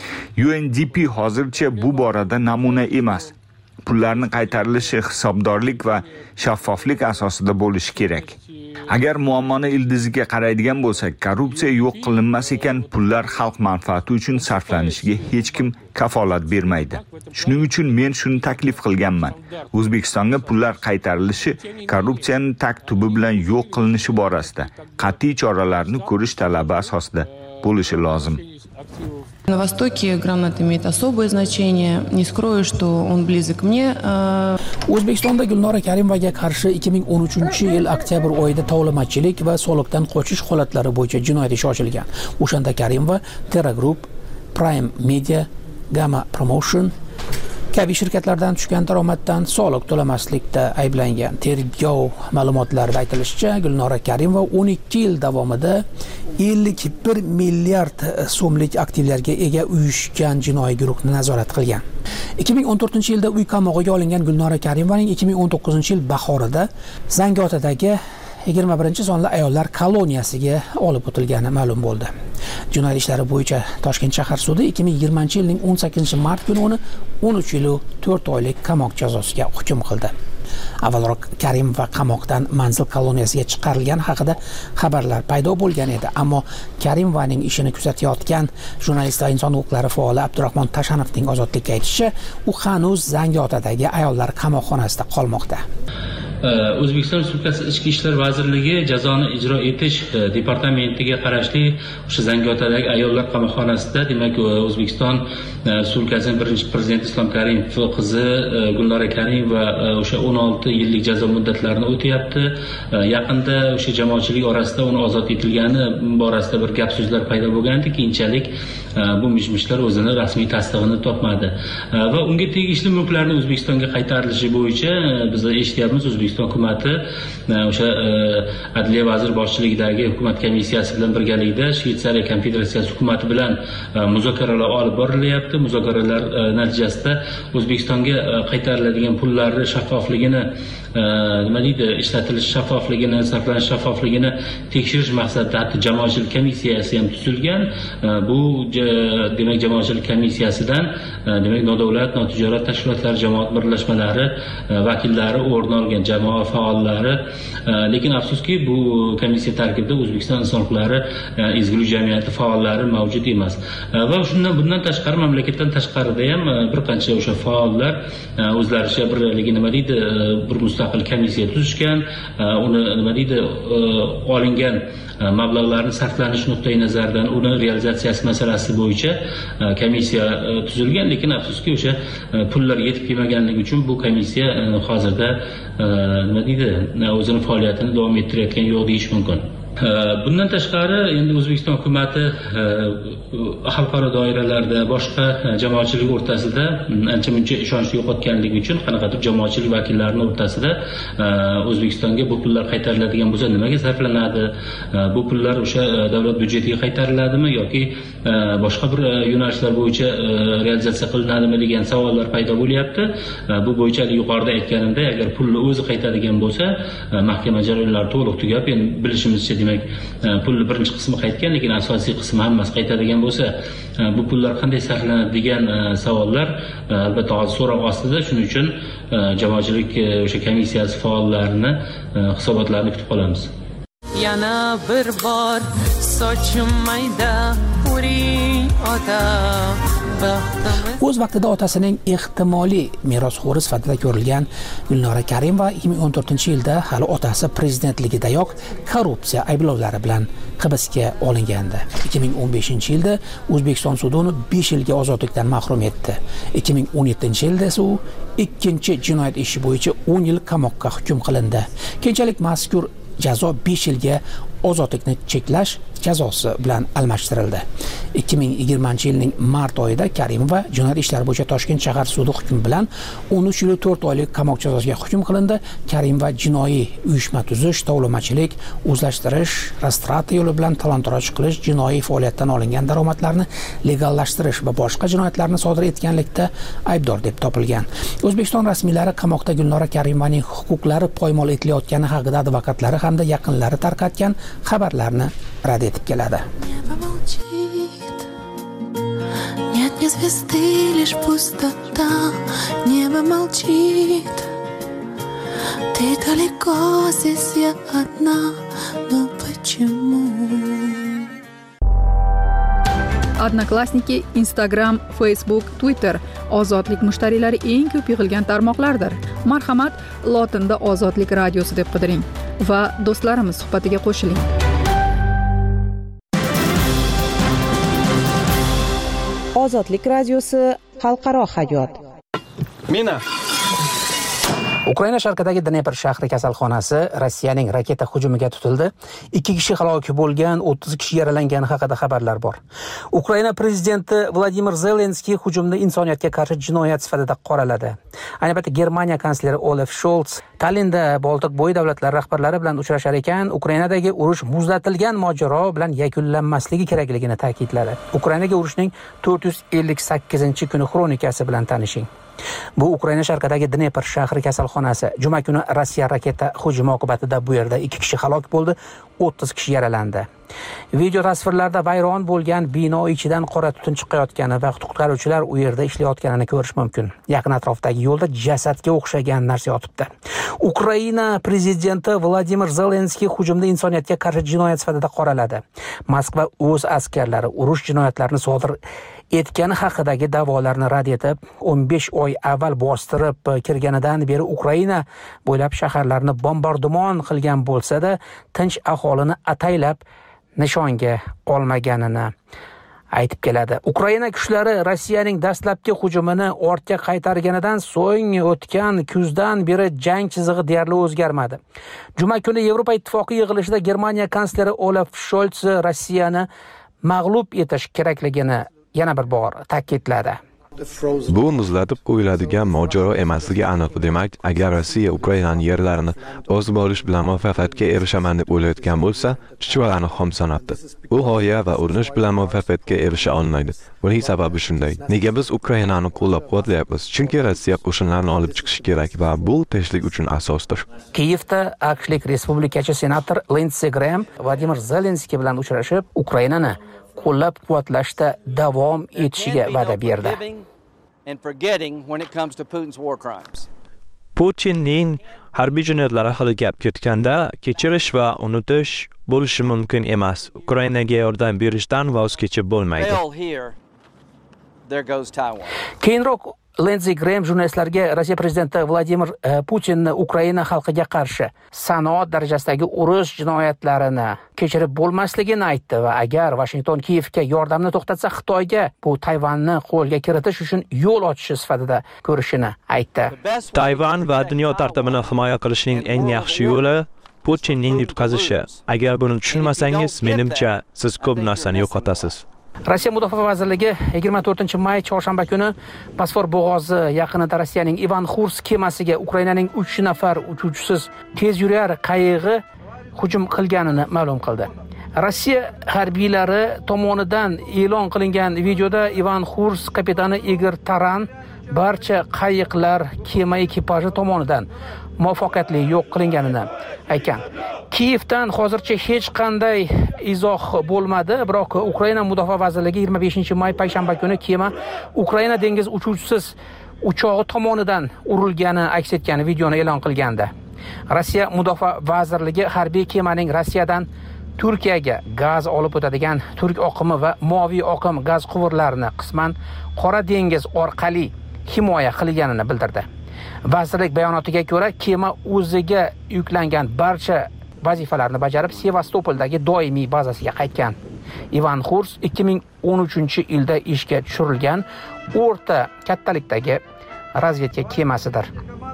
UNDP hozircha bu borada namuna emas. Pullarning qaytarilishi hisobdorlik va shaffoflik asosida bo'lishi kerak. Agar muammoni ildiziga qaraydigan bo'lsak, korrupsiya yo'q qilinmas ekan, pullar xalq manfaati uchun sarflanishiga hech kim kafolat bermaydi. Shuning uchun men shuni taklif qilganman. O'zbekistonga pullar qaytarilishi korrupsiyaning tag-tubi bilan yo'q qilinishi borasida qat'iy choralarni ko'rish talabi asosida bo'lishi lozim. На Востоке грамота имеет особое значение. Не скрою, что он близок мне. O'zbekistonda Gulnora Karimovaga qarshi 2013-yil oktyabr oyida tovlamachilik va soliqdan qochish holatlari bo'yicha jinoyat ishi ochilgan. O'shanda Karimova Terra Group, Prime Media, Gamma Promotion kabi shirkatlardan tushgan daromaddan soliq to'lamaslikda ayblangan. Tergov ma'lumotlarida aytilishicha, Gulnora Karimova 12 yil davomida 51 milliard so'mlik aktivlarga ega uyushgan jinoiy guruhni nazorat qilgan. 2014-yilda uy qamog'iga olingan Gulnora Karimovaning 2019-yil bahorida Zangiotadagi 21-sonli ayollar koloniyasiga olib o'tilgani ma'lum bo'ldi. Jinoyat ishlari bo'yicha Toshkent shahar sudi 2020-yilning 18-mart kuni uni 13 yil 4 oylik qamoq jazosiga hukm qildi. Avvalroq Karimova qamoqdan manzil koloniyasiga chiqarilgani haqida xabarlar paydo bo'lgan edi, ammo Karimovaning ishini kuzatayotgan jurnalist va inson huquqlari faoli Abdurahmon Tashanovning ozodlikka aytishicha, u hanuz Zangiotadagi ayollar qamoqxonasida qolmoqda. O'zbekiston Respublikasi Ichki ishlar vazirligi jazoni ijro etish departamentiga qarashli o'sha Zangiotadagi ayollar qamoqxonasida, demak, O'zbekiston Respublikasining birinchi prezidenti Islom Karimov qizi Gulnora Karimova o'sha 16 yillik jazo muddatlarini o'tayapti. Yaqinda o'sha jamoatchilik orasida uni ozod etilgani borasida bir gap so'zlar paydo bo'lgandi, keyinchalik bu mish-mishlar o'zini rasmiy tasdig'ini topmadi va unga tegishli mulklarning O'zbekistonga qaytarilishi bo'yicha biz eshityapmiz, O'zbekiston hukumatı o'sha Adliya vaziri boshchiligidagi hukumat komissiyasi bilan birgalikda Shveysariya konfederatsiyasi hukumati bilan muzokaralar olib borilyapti. Muzokaralar natijasida O'zbekistonga qaytariladigan pullarning shaffofligini, nima deydi, ishlatilish shaffofligini, sarflanish shaffofligini tekshirish maqsadida hatto jamoatchilik komissiyasi ham tuzilgan. Bu demak jamoatchilik komissiyasidan demak nodavlat, notijorat tashkilotlar, jamoat birlashmalari vakillari o'rin olgan, jamoa faollari. Lekin afsuski bu komissiya tarkibida O'zbekiston inson huquqlari ezgulik jamiyati faollari mavjud emas. Va bundan tashqari mamlakatdan tashqarida ham bir qancha o'sha faollar o'zlaricha bir nima deydi, bir mustaqil komissiya tuzishgan, uni nima deydi, olingan mablag'larni sarflanish nuqtai nazaridan uni realizatsiyasi masalasi bo'yicha komissiya tuzilgan, lekin afsuski o'sha pullar yetib kelmaganligi uchun bu komissiya hozirda nima deydi, o'zini faoliyatini davom ettirayotgani yo'q deyish mumkin. Bundan tashqari endi O'zbekiston hukumatı xalqaro doiralarda boshqa jamoatchilik o'rtasida ancha-muncha ishonchni yo'qotganligi uchun qanaqadir jamoatchilik vakillarini o'rtasida O'zbekistonga bu pullar qaytariladigan bo'lsa nimaga sarflanadi? Bu pullar o'sha davlat byudjetiga qaytariladimi yoki boshqa bir yo'nalishlar bo'yicha realizatsiya qilinadimi degan savollar paydo bo'lyapti. Bu bo'yicha yuqorida aytganimdek, agar pulni o'zi qaytadigan bo'lsa, mahkama jarayonlari to'liq tugab, endi bilishimizcha demak pulni birinchi qismi qaytgan, lekin asosiy qismi hammasi qaytadigan bo'lsa, bu pullar qanday sarflanadi degan savollar albatta hozir so'roq ostida. Shuning uchun jamoatchilik o'sha komissiyasi faollarini hisobotlarini kutib qolamiz. Yana bir bor sochim mayda puring ota. O'z vaqtida otasining ehtimoliy merosxo'ri sifatida ko'rilgan Gulnora Karimova 2014-yilda hali otasi prezidentligidayoq korrupsiya ayblovlari bilan hibsga olingandi. 2015-yilda O'zbekiston sudi uni 5 yilga ozodlikdan mahrum etdi. 2017-yilda esa u ikkinchi jinoyat ishi bo'yicha 10 yil qamoqqa hukm qilindi. Keyinchalik mazkur jazo 5 yilga ozodlikni cheklash jazosi bilan almashtirildi. 2020-yilning mart oyida Karimova jinoyat ishlari bo'yicha Toshkent shahar sudi hukmi bilan 13 yil 4 oylik qamoq jazosiga hukm qilindi. Karimova jinoiy uyushma tuzish, tovlamachilik, o'zlashtirish, restrata yo'li bilan talon-toroj qilish, jinoiy faoliyatdan olingan daromadlarni legallashtirish va boshqa jinoyatlarni sodir etganlikda aybdor deb topilgan. O'zbekiston rasmiylari qamoqda Gulnora Karimovaning huquqlari poymol etilayotgani haqida advokatlari hamda yaqinlari tarqatgan xabarlarni rad etib keladi. Нет ни звезды, лишь пустота, небо молчит. Ты далеко, здесь я одна, но почему? Odnoklassniki, Instagram, Facebook, Twitter ozodlik mushtariylari eng ko'p yig'ilgan tarmoqlardir. Marhamat, lotinda Ozodlik radiosi deb qidiring va do'stlarimiz suhbatiga qo'shiling. Ozodlik radiosi xalqaro hayot. Mina Ukraina sharqidagi Dnepr shahri kasalxonasi Rossiyaning raketa hujumiga tutildi. 2 kishi halok bo'lgan, 30 kishi yaralangani haqida xabarlar bor. Ukraina prezidenti Vladimir Zelenskiy hujumni insoniyatga qarshi jinoyat sifatida qoraladi. Ayni paytda Germaniya kansleri Olaf Scholz Tallinda Boltiq bo'yi davlatlari rahbarlari bilan uchrashar ekan, Ukrainadagi urush muzlatilgan mojaro bilan yakunlanmasligi kerakligini ta'kidladi. Ukrainaga urushning 458-kuni xronikasi bilan tanishing. Bu Ukraina sharqidagi Dnepr shahri kasalxonasi. Juma kuni Rossiya raketa hujumi oqibatida bu yerda 2 kishi halok bo'ldi, 30 kishi yaralandi. Video tasvirlarda vayron bo'lgan bino ichidan qora tutun chiqayotgani va qutqaruvchilar u yerda ishlayotganini ko'rish mumkin. Yaqin atrofdagi yo'lda jasadga o'xshagan narsa yotibdi. Ukraina prezidenti Vladimir Zelenskiy hujumni insoniyatga qarshi jinoyat sifatida qoraladi. Moskva o'z askarlari urush jinoyatlarini sodir etgani haqidagi da'volarni rad etib, 15 oy avval bostirib kirganidan beri Ukraina bo'ylab shaharlarni bombardimon qilgan bo'lsa-da, tinch aholini ataylab nishonga olmaganini aytib keladi. Ukraina kuchlari Rossiyaning dastlabki hujumini ortga qaytarganidan so'ng o'tgan kuzdan beri jang chizig'i deyarli o'zgarmadi. Juma kuni Yevropa Ittifoqi yig'ilishida Germaniya kansleri Olaf Scholz Rossiyani mag'lub etish kerakligini yana bir bor ta'kidladi. Bu muzlatib qo'yiladigan mojaro emasligi aniq. Demak, agar Rossiya Ukrainaning yerlarini o'z borish bilan muvaffaqiyatga erishaman deb o'ylayotgan bo'lsa, chuchvarani xom sanabdi. Bu g'oya va urinish bilan muvaffaqiyatga erisha olmaydi. Buning sababi shunday. Nega biz Ukrainani qo'llab-quvvatlayapmiz? Chunki Rossiya qo'shinlarini olib chiqishi kerak va bu tinchlik uchun asosdir. Kiyevda AQShlik respublikachi senator Lindsey Graham Vladimir Zelenskiy bilan uchrashib, Ukrainani qo'llab-quvvatlashda davom etishiga va'da berdi. Putinning harbiy jinoyatlari haqida gap ketganda, kechirish va unutish bo'lishi mumkin emas. Ukrainaga yordam berishdan voz kechib bo'lmaydi. Keyinroq Lindsey Graham jurnalistlarga Rossiya prezidenti Vladimir Putinni Ukraina xalqiga qarshi sanoat darajasidagi urush jinoyatlarini kechirib bo'lmasligini aytdi va agar Washington Kiyevga yordamni to'xtatsa, Xitoyga bu Tayvanni qo'lga kiritish uchun yo'l ochishi sifatida ko'rishini aytdi. Tayvan va dunyo tartibini himoya qilishning eng yaxshi yo'li Putinning yutqazishi. Agar buni tushunmasangiz, menimcha siz ko'p narsani yo'qotasiz. Rossiya Mudofaa vazirligi 24-may chorshanba kuni Bosfor bo'g'ozi yaqinida Rossiyaning Ivan Xurs kemasiga Ukrainaning 3 nafar uchuvchisiz tez yurar qayig'i hujum qilganini ma'lum qildi. Rossiya harbiylari tomonidan e'lon qilingan videoda Ivan Xurs kapitani Igor Taran barcha qayiqlar kema ekipaji tomonidan muvaffaqiyatli yo'q qilinganini aytgan. Kiyevdan hozircha hech qanday izoh bo'lmadi, biroq Ukraina Mudofaa vazirligi 25-may payshanba kuni kema Ukraina dengiz uchuvchisiz uchog'i tomonidan urilgani aks etgan videoni e'lon qilgandi. Rossiya Mudofaa vazirligi harbiy kemaning Rossiyadan Turkiyaga gaz olib o'tadigan turk oqimi va moviy oqim gaz quvurlarini qisman Qora dengiz orqali himoya qilganini bildirdi. Vazirlik bayonotiga ko'ra, kema o'ziga yuklangan barcha vazifalarni bajarib Sevastopoldagi doimiy bazasiga qaytgan. Ivan Xurs 2013-yilda ishga tushirilgan o'rta kattalikdagi razvedka kemasidir.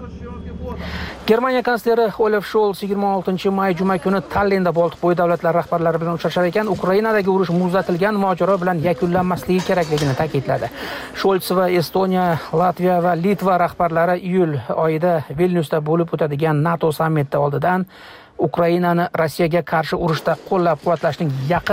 Germaniya kansleri Olaf Scholz 26-may juma kuni Tallinda Boltiqbo'yi davlatlari rahbarlari bilan uchrashar ekan, Ukrainadagi urush muzlatilgan mojaro bilan yakunlanmasligi kerakligini ta'kidladi. Scholz va Estoniya, Latviya va Litva rahbarlari iyul oyida Vilnyusda bo'lib o'tadigan NATO sammiti oldidan Ukrainani Rossiyaga qarshi urushda qo'llab-quvvatlashning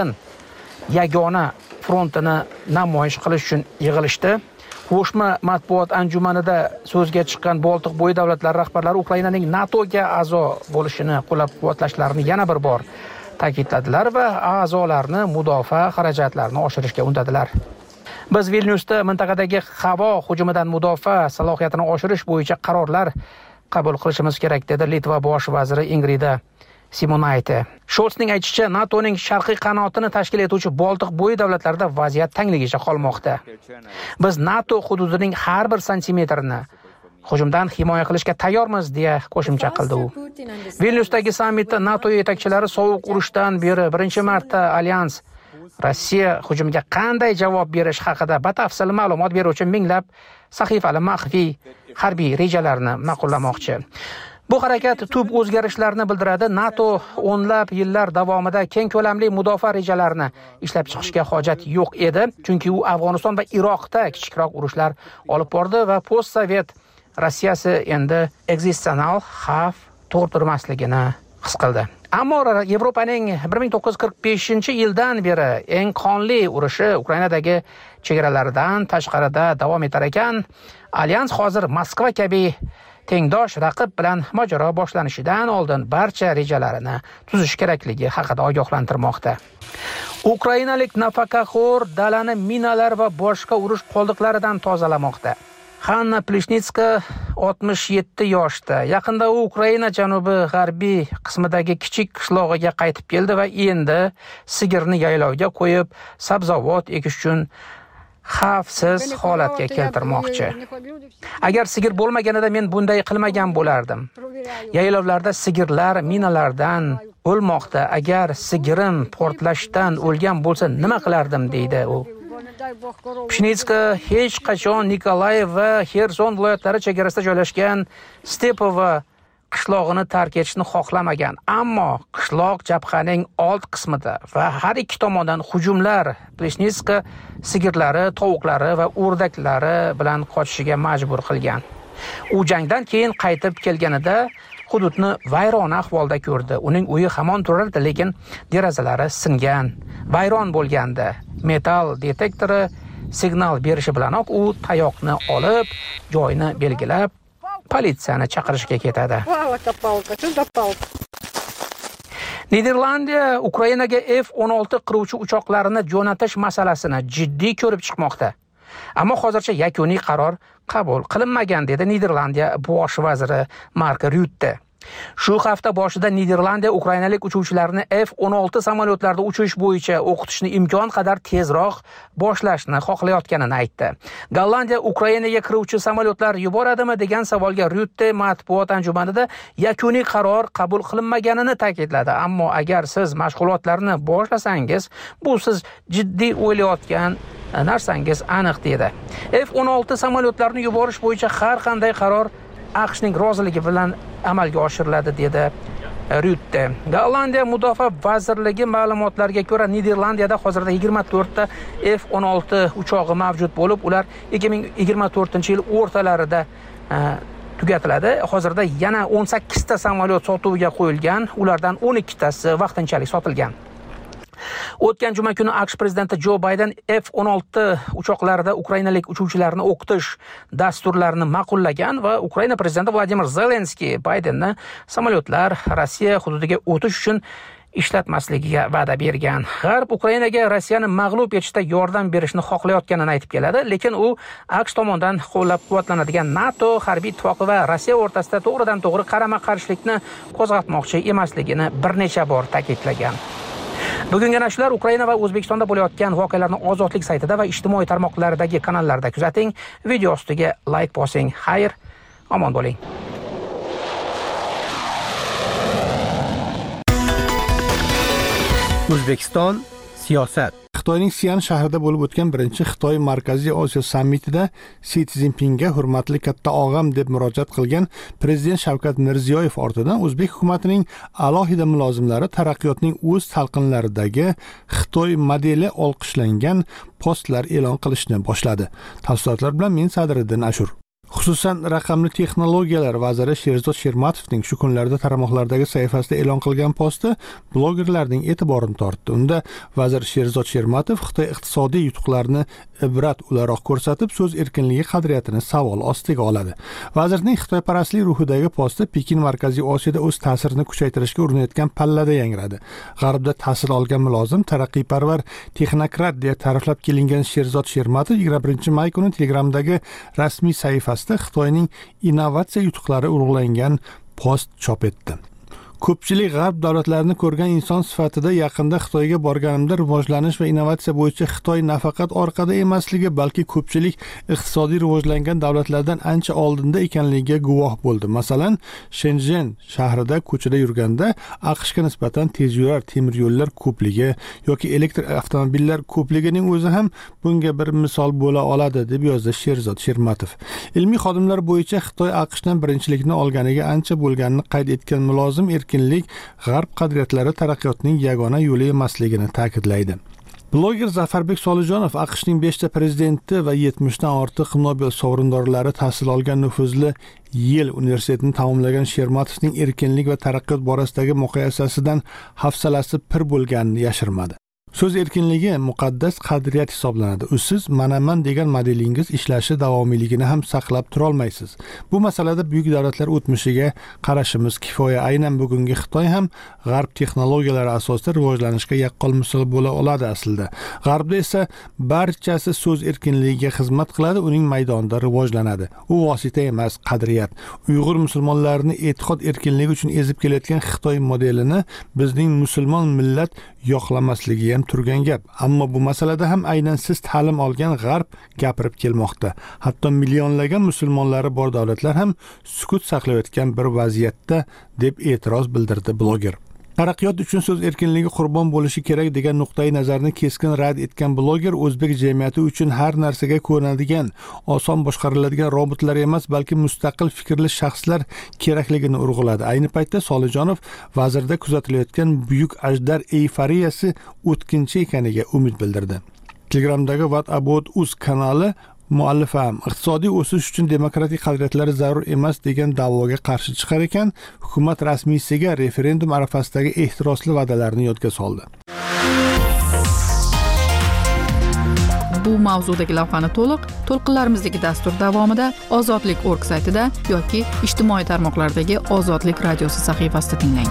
yagona frontini namoyish qilish uchun yig'ilishdi. Qo'shma matbuot anjumanida so'zga chiqqan Boltiqbo'yi davlatlari rahbarlari Ukrainaning NATOga a'zo bo'lishini qo'llab-quvvatlashlarini yana bir bor ta'kidladilar va a'zolarni mudofaa xarajatlarini oshirishga undadilar. Biz Vilnyusda mintaqadagi havo hujumidan mudofaa salohiyatini oshirish bo'yicha qarorlar qabul qilishimiz kerak, dedi Litva bosh vaziri Ingrida Simonaite. Scholzning aytishicha, NATOning sharqiy qanotini tashkil etuvchi Boltiqbo'yi davlatlarida vaziyat tangligicha qolmoqda. Biz NATO hududining har bir santimetrini hujumdan himoya qilishga tayyormiz, deya qo'shimcha qildi u. Vilnyusdagi sammitda NATO yetakchilari sovuq urushdan beri birinchi marta alyans Rossiya hujumiga qanday javob berish haqida batafsil ma'lumot beruvchi minglab sahifali maxfiy harbiy rejalarni ma'qullamoqchi. Bu harakat tub o'zgarishlarni bildiradi. NATO o'nlab yillar davomida keng ko'lamli mudofaa rejalarini ishlab chiqishga hojat yo'q edi, chunki u Afg'oniston va Iroqda kichikroq urushlar olib bordi va post-sovet Rossiyasi endi ekzissional xavf tug'dirmasligini his qildi. Ammo Yevropaning 1945-yildan beri eng qonli urushi Ukrainadagi chegaralaridan tashqarida davom etar ekan, alyans hozir Moskva kabi tengdosh raqib bilan mojaro boshlanishidan oldin barcha rejalarini tuzish kerakligi haqida ogohlantirmoqda. Ukrainalik nafaqaxo'r dalani minalar va boshqa urush qoldiqlaridan tozalamoqda. Hanna Plishnitska 67 yoshda. Yaqinda u Ukraina janubi g'arbiy qismidagi kichik qishlog'iga qaytib keldi va endi sigirni yaylovga qo'yib, sabzavot ekish uchun xavfsiz holatga keltirmoqchi. Agar sigir bo'lmaganida men bunday qilmagan bo'lardim. Yaylovlarda sigirlar minalardan o'lmoqda. Agar sigirim portlashdan o'lgan bo'lsa nima qilardim deydi u. Pshnitska hech qachon Nikolayev va Xerson viloyatlari chegarasida joylashgan Stepovo qishlog'ini tark etishni xohlamagan, ammo qishloq jabhaning old qismida va har ikki tomondan hujumlar Pshnitska sigirlari, tovuqlari va o'rdaklari bilan qochishiga majbur qilgan. U jangdan keyin qaytib kelganida hududni vayrona ahvolda ko'rdi. Uning uyi hamon turardi, lekin derazalari singan, vayron bo'lgandi. Metal detektori signal berishi bilanoq u tayoqni olib, joyni belgilab, politsiyani chaqirishga ketadi. Niderlandiya Ukrainaga F-16 qiruvchi uchoqlarini jo'natish masalasini jiddiy ko'rib chiqmoqda. Ammo hozircha yakuniy qaror qabul qilinmagan, dedi Niderlandiya bosh vaziri Mark Rutte. Shu hafta boshida Niderlandiya ukrainalik uchuvchilarni F-16 samolyotlarda uchish bo'yicha o'qitishni imkon qadar tezroq boshlashni xohlayotganini aytdi. Gollandiya Ukrainaga kiruvchi samolyotlar yuboradimi degan savolga Rutte matbuot anjumanida yakuniy qaror qabul qilinmaganini ta'kidladi. Ammo agar siz mashg'ulotlarni boshlasangiz, bu siz jiddiy o'ylayotgan narsangiz aniq dedi. F-16 samolyotlarini yuborish bo'yicha har qanday qaror AQShning roziligi bilan amalga oshiriladi, dedi Rutte. Gollandiya mudofaa vazirligi ma'lumotlariga ko'ra, Niderlandiyada hozirda 24 ta F-16 uchog'i mavjud bo'lib, ular 2024-yil o'rtalarida tugatiladi. Hozirda yana 18 ta samolyot sotuvga qo'yilgan, ulardan 12 tasi vaqtinchalik sotilgan. O'tgan juma kuni AQSh prezidenti Jo Bayden F-16 uchoqlarida ukrainalik uchuvchilarni o'qitish dasturlarini ma'qullagan va Ukraina prezidenti Vladimir Zelenskiy Baydenni samolyotlar Rossiya hududiga o'tish uchun ishlatmasligiga va'da bergan. G'arb Ukrainaga Rossiyani mag'lub etishda yordam berishni xohlayotganini aytib keladi, lekin u AQSh tomonidan qo'llab-quvvatlanadigan NATO harbiy ittifoqi va Rossiya o'rtasida to'g'ridan-to'g'ri qarama-qarshilikni qo'zg'atmoqchi emasligini bir necha bor ta'kidlagan. Bugungi nashrlar Ukraina va O'zbekistonda bo'layotgan voqealarni Ozodlik saytida va ijtimoiy tarmoqlardagi kanallarda kuzating. Video ostiga like bosing. Xayr, omon bo'ling. O'zbekiston siyosat. Xitoyning Sian shahrida bo'lib o'tgan birinchi Xitoy Markaziy Osiyo sammitida Si Szinpinga hurmatli katta og'am deb murojaat qilgan prezident Shavkat Mirziyoyev ortidan o'zbek hukumatining alohida mulozimlari taraqqiyotning o'z talqinlaridagi Xitoy modeli olqishlangan postlar e'lon qilishni boshladi. Tafsilotlar bilan men Sadriddin Ashur. Xususan, raqamli texnologiyalar vaziri Sherzod Shermatovning shu kunlarda tarmoqlardagi sahifasida e'lon qilgan posti blogerlarning e'tiborini tortdi. Unda vazir Sherzod Shermatov Xitoy iqtisodiy yutuqlarini ibrat o'laroq ko'rsatib, so'z erkinligi qadriyatini savol ostiga oladi. Vazirning xitoyparastlik ruhidagi posti Pekin Markaziy Osiyoda o'z ta'sirini kuchaytirishga urinayotgan pallada yangradi. G'arbda tahsil olgan mulozim, taraqqiyparvar, texnokrat deya ta'riflab kelingan Sherzod Shermatov 21 may kuni Telegramdagi rasmiy sahifasida Xitoyning innovatsiya yutuqlari ulug'langan post chop etdi. Ko'pchilik g'arb davlatlarini ko'rgan inson sifatida yaqinda Xitoyga borganimda rivojlanish va innovatsiya bo'yicha Xitoy nafaqat orqada emasligi, balki ko'pchilik iqtisodiy rivojlangan davlatlardan ancha oldinda ekanligiga guvoh bo'ldi. Masalan, Shenzhen shahrida ko'chada yurganda AQShga nisbatan tezyurar temir yo'llar ko'pligi yoki elektr avtomobillar ko'pligining o'zi ham bunga bir misol bo'la oladi, deb yozdi Sherzod Shermatov. Ilmiy xodimlar bo'yicha Xitoy AQShdan birinchilikni olganiga ancha bo'lganini qayd etgan mulozim erkinlik g'arb qadriyatlari taraqqiyotning yagona yo'li emasligini ta'kidlaydi. Bloger Zafarbek Solijonov AQShning 5 ta prezidenti va 70 dan ortiq Nobel sovrindorlari tahsil olgan nufuzli Yale universitetini tamomlagan Shermatovning erkinlik va taraqqiyot borasidagi muqayasasidan hafsalasi pir bo'lganini yashirmadi. So'z erkinligi muqaddas qadriyat hisoblanadi. Usiz manaman degan modelingiz ishlashi davomiyligini ham saqlab tura olmaysiz. Bu masalada buyuk davlatlar o'tmishiga qarashimiz kifoya. Aynan bugungi Xitoy ham g'arb texnologiyalari asosida rivojlanishga yaqqol misol bo'la oladi aslida. G'arbda esa barchasi so'z erkinligiga xizmat qiladi, uning maydonida rivojlanadi. U vosita emas, qadriyat. Uyg'ur musulmonlarini e'tiqod erkinligi uchun ezib kelayotgan Xitoy modelini bizning musulmon millat yoqlamasligi ham turgan gap. Ammo bu masalada ham aynan siz ta'lim olgan g'arb gapirib kelmoqda. Hatto millionlagan musulmonlari bor davlatlar ham sukut saqlayotgan bir vaziyatda deb e'tiroz bildirdi bloger. Taraqqiyot uchun so'z erkinligi qurbon bo'lishi kerak degan nuqtai nazarni keskin rad etgan bloger o'zbek jamiyati uchun har narsaga ko'nadigan, oson boshqariladigan robotlar emas, balki mustaqil fikrli shaxslar kerakligini urg'uladi. Ayni paytda Solijonov vazirda kuzatilayotgan buyuk ajdar eyforiyasi o'tkinchi ekaniga umid bildirdi. Telegramdagi What About Us kanali muallifi ham iqtisodiy o'sish uchun demokratik qadriyatlar zarur emas degan da'voga qarshi chiqar ekan, hukumat rasmiysiga referendum arafasidagi ehtirosli va'dalarni yodga soldi. Bu mavzudagi lavhani to'lqinlarimizdagi dastur davomida ozodlik.org saytida yoki ijtimoiy tarmoqlardagi Ozodlik radiosi sahifasida tinglang.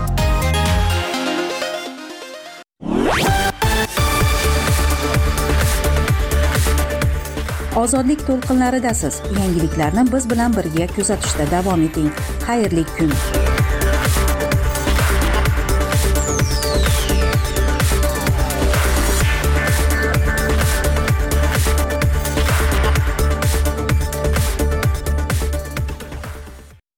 Ozodlik to'lqinlaridasiz. Yangiliklarni biz bilan birga kuzatishda davom eting. Xayrli kun.